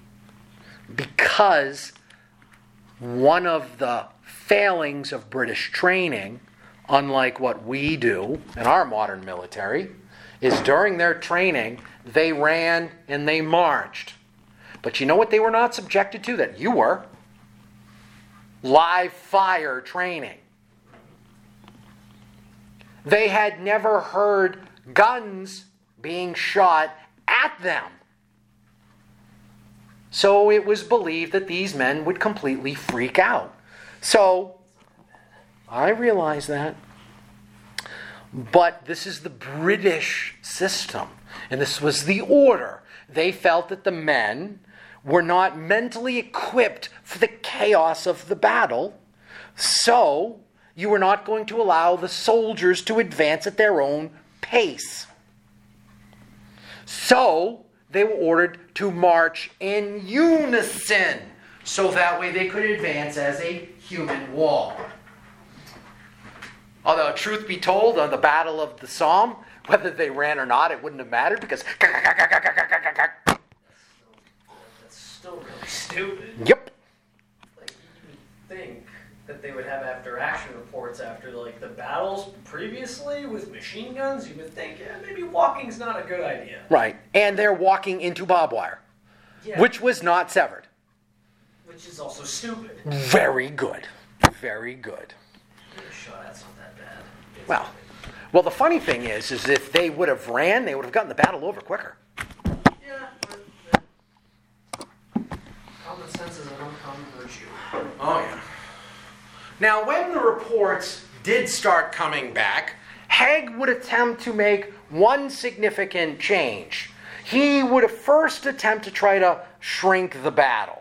because one of the failings of British training, unlike what we do in our modern military, is during their training, they ran and they marched. But you know what they were not subjected to that you were? Live fire training. They had never heard guns being shot at them. So it was believed that these men would completely freak out. So, I realize that. But this is the British system. And this was the order. They felt that the men were not mentally equipped for the chaos of the battle. So, you were not going to allow the soldiers to advance at their own pace. So, they were ordered to march in unison. So that way they could advance as a human wall. Although, truth be told, on the Battle of the Somme, whether they ran or not, it wouldn't have mattered because... That's still really stupid. Yep. Like, you would think that they would have after-action reports after, like, the battles previously with machine guns. You would think, yeah, maybe walking's not a good idea. Right. And they're walking into barbed wire, which was not severed. Which is also stupid. Very good. Very good. A shot at's not that bad. It's Well, the funny thing is if they would have ran, they would have gotten the battle over quicker. yeah, but common sense is an uncommon virtue. Oh, yeah. Now, when the reports did start coming back, Haig would attempt to make one significant change. He would first attempt to try to shrink the battle.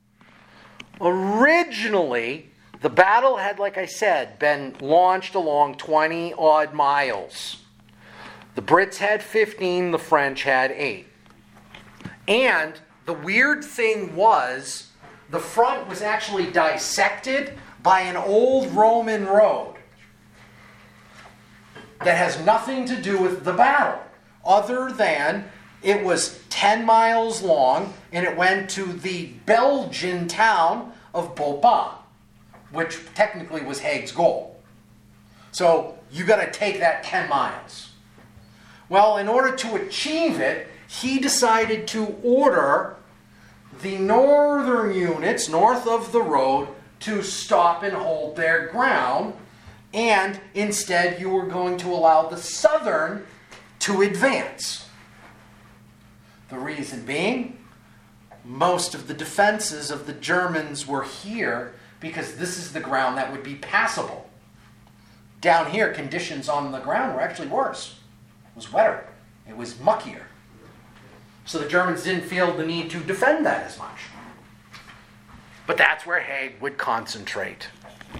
Originally, the battle had, like I said, been launched along 20-odd miles. The Brits had 15, the French had 8. And the weird thing was, the front was actually dissected by an old Roman road that has nothing to do with the battle. other than it was 10 miles long and it went to the Belgian town of Bourbon, which technically was Haig's goal. So you got to take that 10 miles. Well, in order to achieve it, he decided to order the northern units north of the road to stop and hold their ground, and instead you were going to allow the southern to advance. The reason being, most of the defenses of the Germans were here because this is the ground that would be passable. Down here, conditions on the ground were actually worse. It was wetter. It was muckier. So the Germans didn't feel the need to defend that as much. But that's where Haig would concentrate.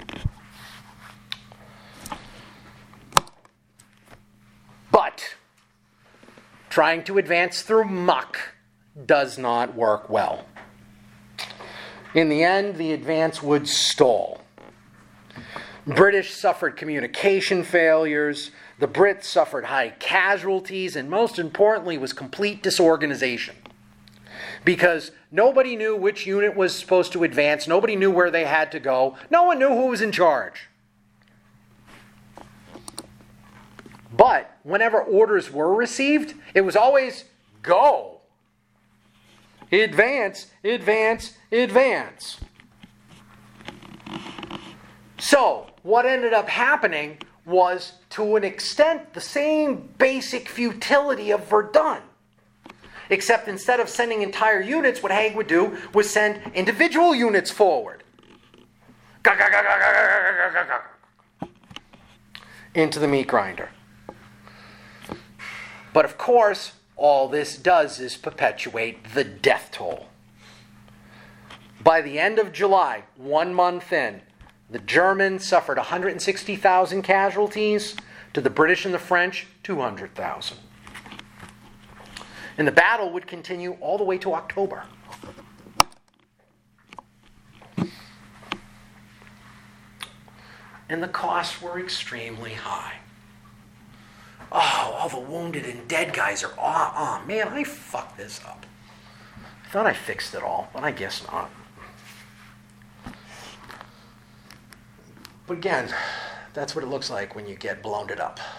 But trying to advance through muck does not work well. In the end, the advance would stall. British suffered communication failures, the Brits suffered high casualties, and most importantly was complete disorganization. Because nobody knew which unit was supposed to advance, nobody knew where they had to go, no one knew who was in charge. But whenever orders were received, it was always go. Advance, advance, advance. So, what ended up happening was, to an extent, the same basic futility of Verdun. Except instead of sending entire units, what Haig would do was send individual units forward. Into the meat grinder. But of course, all this does is perpetuate the death toll. By the end of July, 1 month in, the Germans suffered 160,000 casualties, to the British and the French, 200,000. And the battle would continue all the way to October. And the costs were extremely high. Oh, all the wounded and dead guys are, oh man, I fucked this up. I thought I fixed it all, but I guess not. But again, that's what it looks like when you get blown it up.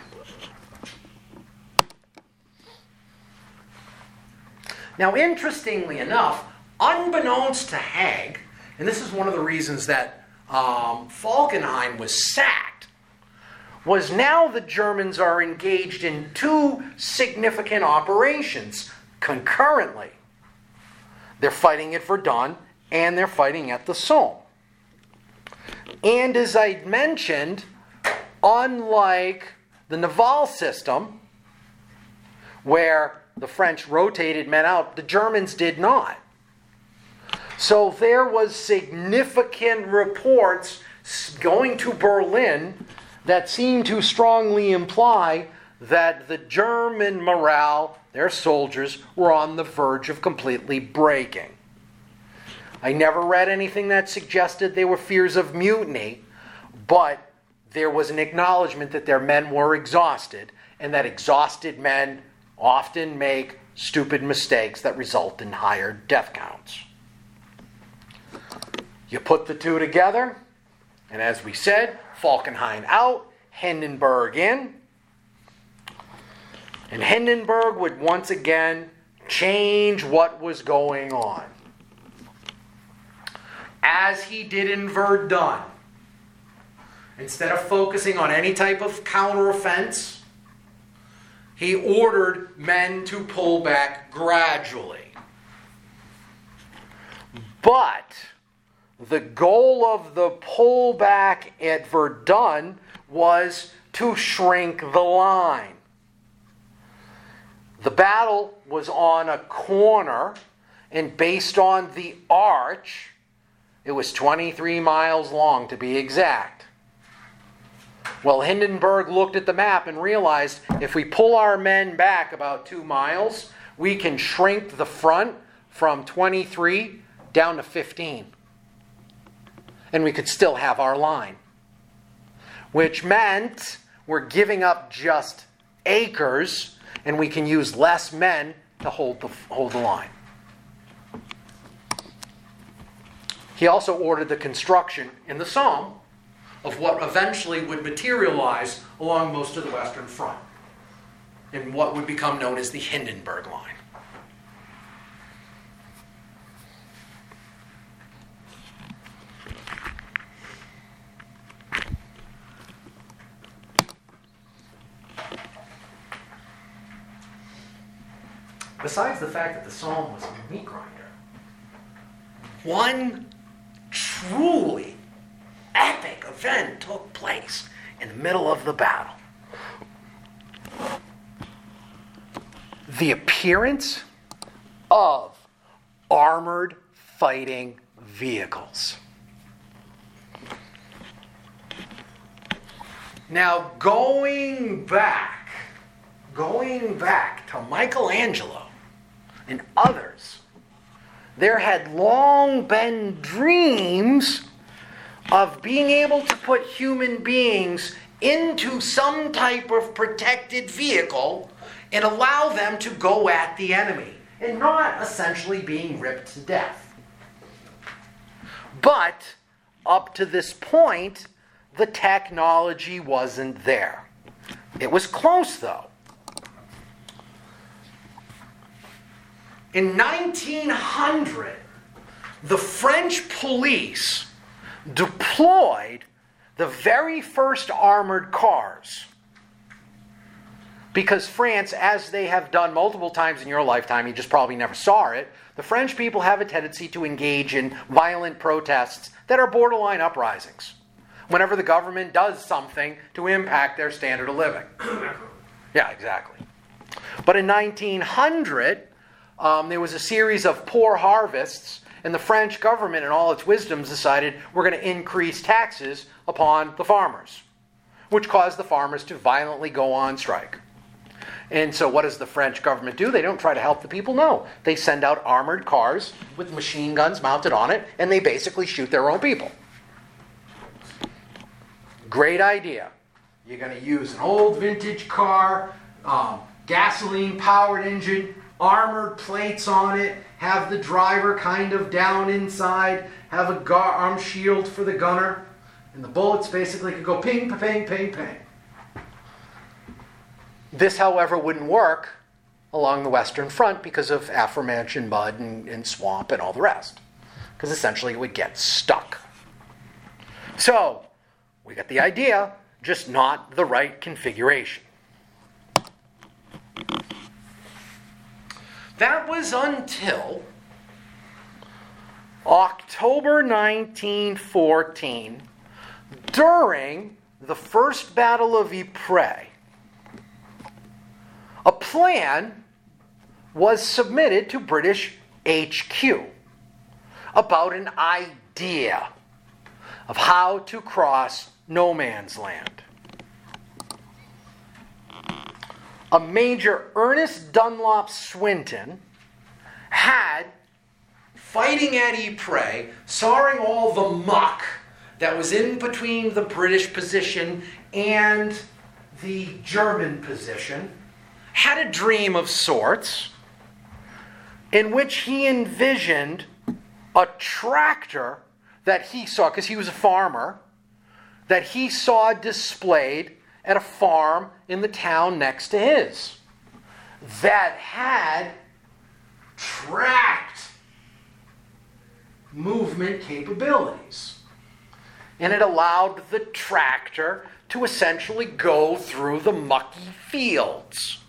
Now, interestingly enough, unbeknownst to Haig, and this is one of the reasons that Falkenhayn was sacked, was now the Germans are engaged in two significant operations concurrently. They're fighting at Verdun and they're fighting at the Somme. And as I mentioned, unlike the Naval system, where the French rotated men out, the Germans did not. So there was significant reports going to Berlin that seemed to strongly imply that the German morale, their soldiers, were on the verge of completely breaking. I never read anything that suggested they were fears of mutiny, but there was an acknowledgement that their men were exhausted, and that exhausted men often make stupid mistakes that result in higher death counts. You put the two together, and as we said, Falkenhayn out, Hindenburg in, and Hindenburg would once again change what was going on. As he did in Verdun, instead of focusing on any type of counteroffense, he ordered men to pull back gradually. But the goal of the pullback at Verdun was to shrink the line. The battle was on a corner, and based on the arch, it was 23 miles long to be exact. Well, Hindenburg looked at the map and realized if we pull our men back about 2 miles, we can shrink the front from 23 down to 15. And we could still have our line. Which meant we're giving up just acres, and we can use less men to hold the line. He also ordered the construction in the Somme of what eventually would materialize along most of the Western Front in what would become known as the Hindenburg Line. Besides the fact that the Somme was a meat grinder, one truly epic event took place in the middle of the battle. The appearance of armored fighting vehicles. Now, going back to Michelangelo and others, there had long been dreams of being able to put human beings into some type of protected vehicle and allow them to go at the enemy and not essentially being ripped to death. But up to this point, the technology wasn't there. It was close, though. In 1900, the French police deployed the very first armored cars. Because France, as they have done multiple times in your lifetime, you just probably never saw it, the French people have a tendency to engage in violent protests that are borderline uprisings whenever the government does something to impact their standard of living. Yeah, exactly. But in 1900, there was a series of poor harvests, and the French government, in all its wisdom, decided we're going to increase taxes upon the farmers, which caused the farmers to violently go on strike. And so what does the French government do? They don't try to help the people. No. They send out armored cars with machine guns mounted on it, and they basically shoot their own people. Great idea. You're going to use an old vintage car, gasoline-powered engine, armored plates on it, have the driver kind of down inside, have a arm shield for the gunner, and the bullets basically could go ping, ping, ping, ping. This, however, wouldn't work along the Western Front because of aforementioned mud and swamp and all the rest, because essentially it would get stuck. So, we got the idea, just not the right configuration. That was until October 1914, during the First Battle of Ypres. A plan was submitted to British HQ about an idea of how to cross no man's land. A Major Ernest Dunlop Swinton had, fighting at Ypres, sawing all the muck that was in between the British position and the German position, had a dream of sorts in which he envisioned a tractor that he saw, because he was a farmer, that he saw displayed at a farm in the town next to his, that had tracked movement capabilities. And it allowed the tractor to essentially go through the mucky fields.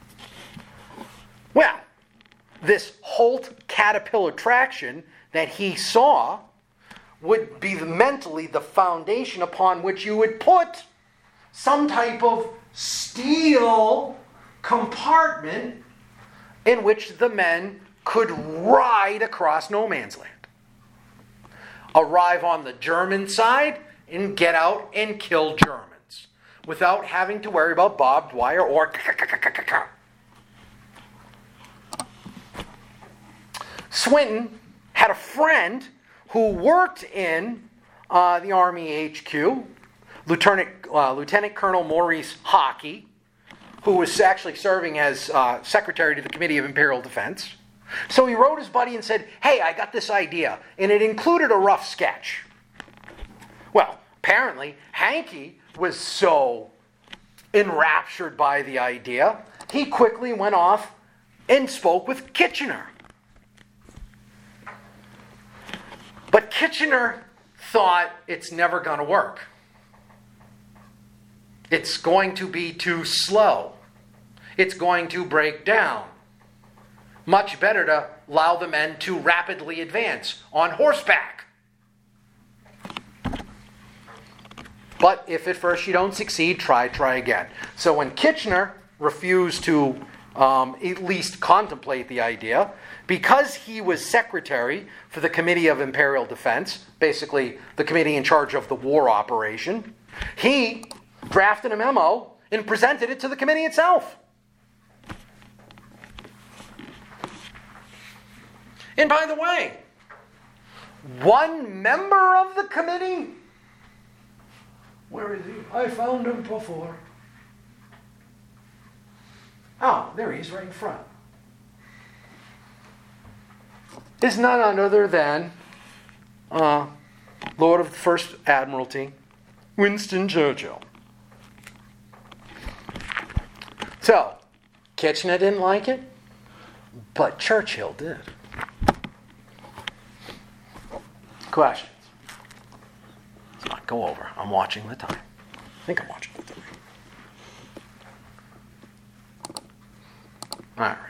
Well, this Holt caterpillar traction that he saw would be mentally the foundation upon which you would put some type of steel compartment in which the men could ride across no man's land. Arrive on the German side and get out and kill Germans without having to worry about barbed wire or Swinton had a friend who worked in the Army HQ, Lieutenant Colonel Maurice Hockey, who was actually serving as secretary to the Committee of Imperial Defense. So he wrote his buddy and said, hey, I got this idea. And it included a rough sketch. Well, apparently, Hankey was so enraptured by the idea, he quickly went off and spoke with Kitchener. But Kitchener thought it's never going to work. It's going to be too slow. It's going to break down. Much better to allow the men to rapidly advance on horseback. But if at first you don't succeed, try again. So when Kitchener refused to at least contemplate the idea, because he was secretary for the Committee of Imperial Defense, basically the committee in charge of the war operation, he drafted a memo and presented it to the committee itself. And by the way, one member of the committee, where is he? I found him before. Oh, there he is, right in front. Is none other than Lord of the First Admiralty, Winston Churchill. So, Kitchener didn't like it, but Churchill did. Questions? Let's not go over. I'm watching the time. I think I'm watching the time. All right.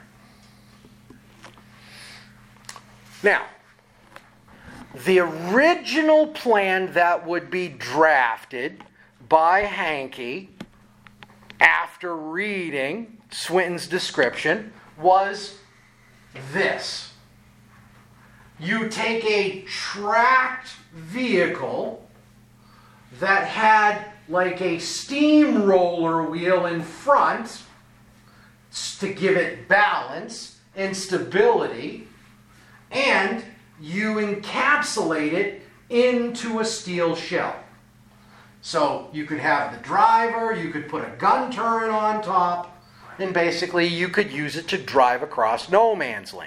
Now, the original plan that would be drafted by Hankey after reading Swinton's description was this. You take a tracked vehicle that had like a steamroller wheel in front to give it balance and stability, and you encapsulate it into a steel shell. So you could have the driver, you could put a gun turret on top, and basically you could use it to drive across no man's land.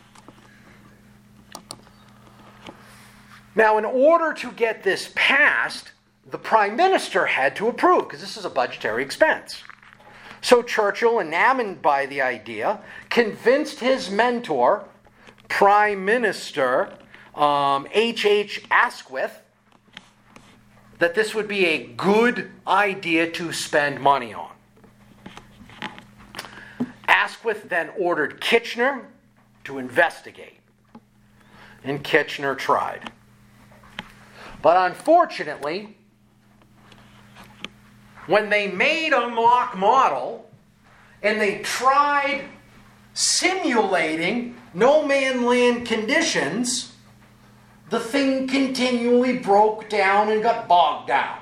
Now, in order to get this passed, the Prime Minister had to approve, because this is a budgetary expense. So Churchill, enamored by the idea, convinced his mentor, Prime Minister H.H. Asquith, that this would be a good idea to spend money on. Asquith then ordered Kitchener to investigate, and Kitchener tried. But unfortunately, when they made a mock model and they tried simulating no man land conditions, the thing continually broke down and got bogged down.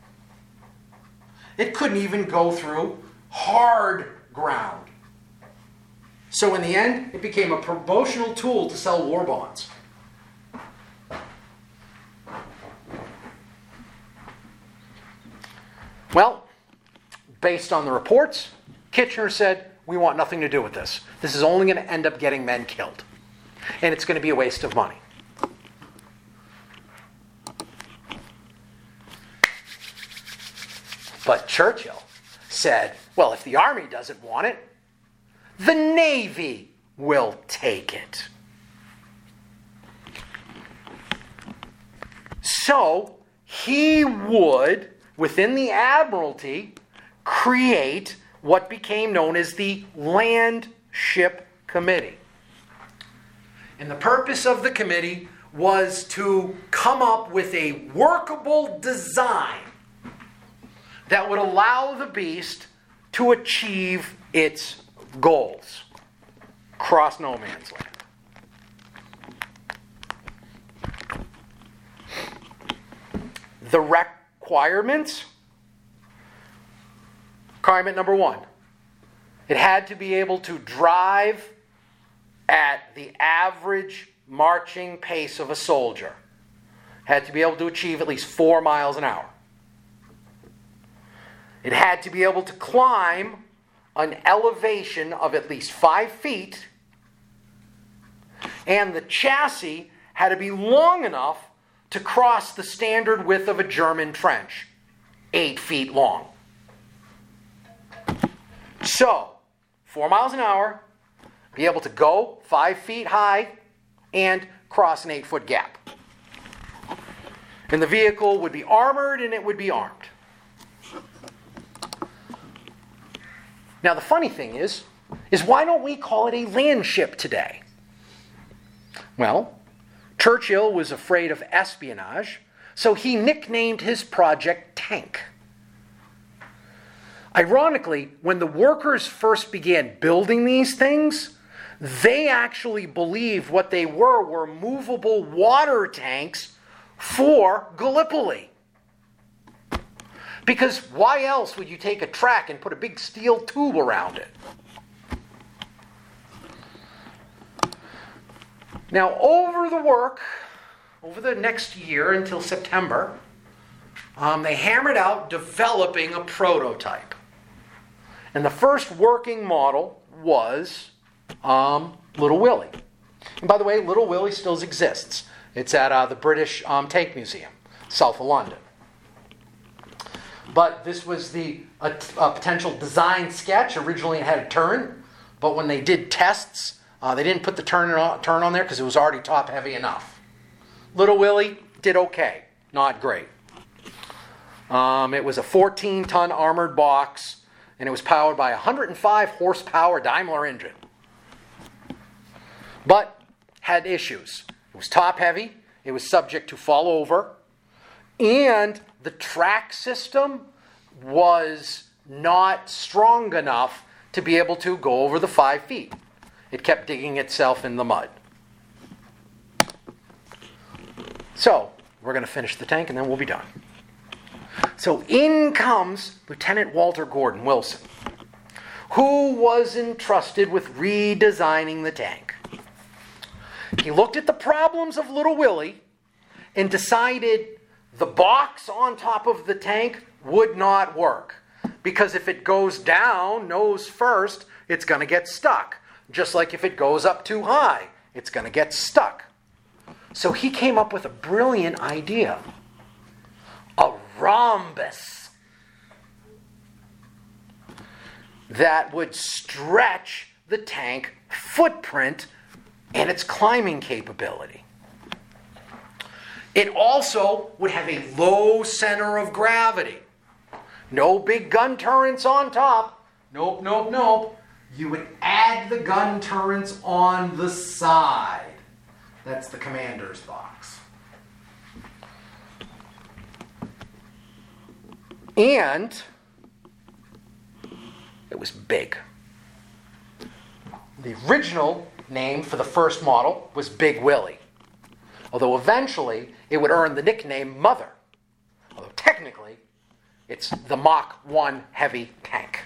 It couldn't even go through hard ground. So in the end, it became a promotional tool to sell war bonds. Well, based on the reports, Kitchener said, we want nothing to do with this. This is only going to end up getting men killed. And it's going to be a waste of money. But Churchill said, well, if the Army doesn't want it, the Navy will take it. So he would, within the Admiralty, create what became known as the Land Ship Committee. And the purpose of the committee was to come up with a workable design that would allow the beast to achieve its goals across no man's land. The requirements. Requirement number 1. It had to be able to drive at the average marching pace of a soldier. Had to be able to achieve at least 4 miles an hour. It had to be able to climb an elevation of at least 5 feet, and the chassis had to be long enough to cross the standard width of a German trench, 8 feet long. So, 4 miles an hour, be able to go 5 feet high, and cross an 8-foot gap. And the vehicle would be armored and it would be armed. Now the funny thing is why don't we call it a land ship today? Well, Churchill was afraid of espionage, so he nicknamed his project Tank. Ironically, when the workers first began building these things, they actually believed what they were movable water tanks for Gallipoli. Because why else would you take a track and put a big steel tube around it? Now, over the next year until September, they hammered out developing a prototype. And the first working model was Little Willie. And by the way, Little Willie still exists. It's at the British Tank Museum, south of London. But this was a potential design sketch. Originally it had a turn, but when they did tests, they didn't put the turn on there because it was already top heavy enough. Little Willie did okay, not great. It was a 14-ton armored box, and it was powered by a 105 horsepower Daimler engine. But had issues. It was top heavy, it was subject to fall over, and the track system was not strong enough to be able to go over the 5 feet. It kept digging itself in the mud. So, we're going to finish the tank and then we'll be done. So in comes Lieutenant Walter Gordon Wilson, who was entrusted with redesigning the tank. He looked at the problems of Little Willie and decided the box on top of the tank would not work. Because if it goes down nose first, it's going to get stuck. Just like if it goes up too high, it's going to get stuck. So he came up with a brilliant idea. A rhombus that would stretch the tank footprint and its climbing capability. It also would have a low center of gravity. No big gun turrets on top. Nope. You would add the gun turrets on the side. That's the commander's box. And it was big. The original name for the first model was Big Willie. Although eventually it would earn the nickname Mother. Although technically it's the Mach 1 heavy tank.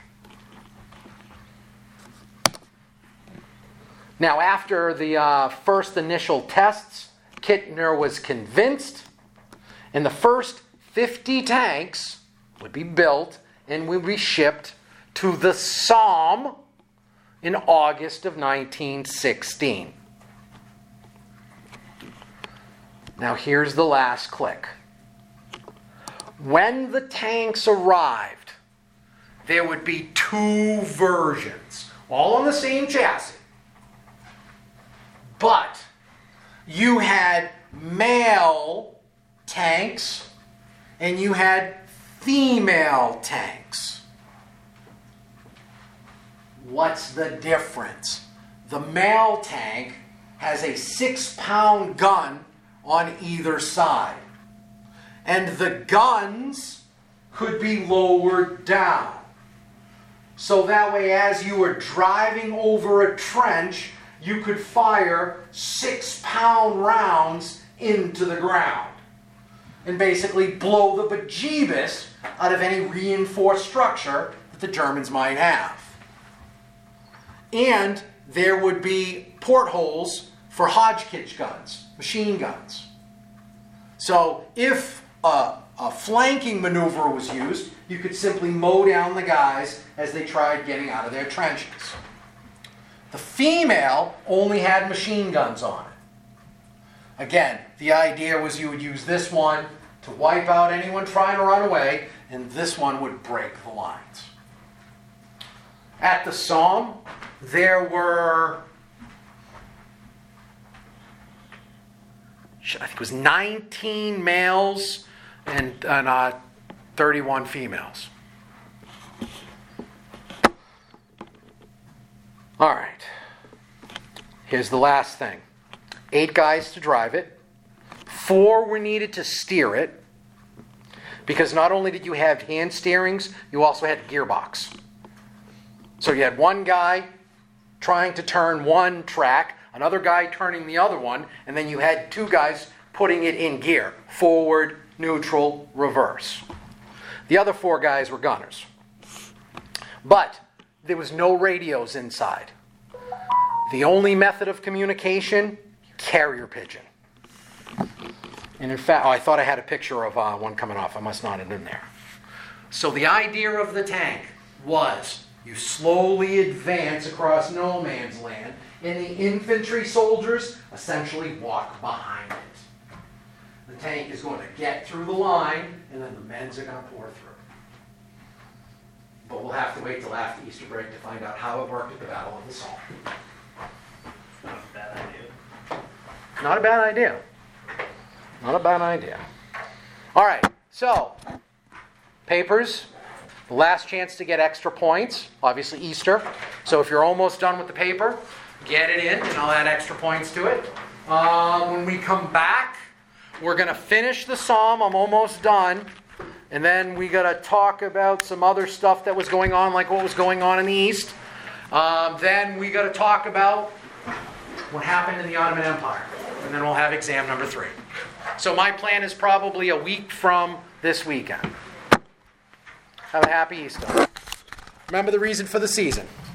Now after the first initial tests, Kittner was convinced, and the first 50 tanks would be built and would be shipped to the Somme in August of 1916. Now here's the last click. When the tanks arrived, there would be 2 versions, all on the same chassis. But you had male tanks and you had female tanks. What's the difference? The male tank has a 6-pound gun on either side. And the guns could be lowered down. So that way, as you were driving over a trench, you could fire 6-pound rounds into the ground and basically blow the bejeebus out of any reinforced structure that the Germans might have. And there would be portholes for Hotchkiss guns, machine guns. So if a a flanking maneuver was used, you could simply mow down the guys as they tried getting out of their trenches. The female only had machine guns on it. Again, the idea was you would use this one to wipe out anyone trying to run away, and this one would break the lines. At the Somme, there were, I think it was 19 males and 31 females. All right. Here's the last thing. 8 guys to drive it. 4 were needed to steer it. Because not only did you have hand steerings, you also had a gearbox. So you had one guy trying to turn one track, another guy turning the other one, and then you had 2 guys putting it in gear. Forward, neutral, reverse. The other 4 guys were gunners. But there was no radios inside. The only method of communication, carrier pigeon. And in fact, I thought I had a picture of one coming off. I must not have been there. So the idea of the tank was you slowly advance across no man's land, and the infantry soldiers essentially walk behind it. The tank is going to get through the line, and then the men's are going to pour through. But we'll have to wait till after Easter break to find out how it worked at the Battle of the Somme. Not a bad idea. Not a bad idea. Not a bad idea. All right, so papers, the last chance to get extra points, obviously Easter. So if you're almost done with the paper, get it in, and I'll add extra points to it. When we come back, we're going to finish the Somme. I'm almost done. And then we got to talk about some other stuff that was going on, like what was going on in the East. Then we got to talk about what happened in the Ottoman Empire. And then we'll have exam number 3. So my plan is probably a week from this weekend. Have a happy Easter. Remember the reason for the season.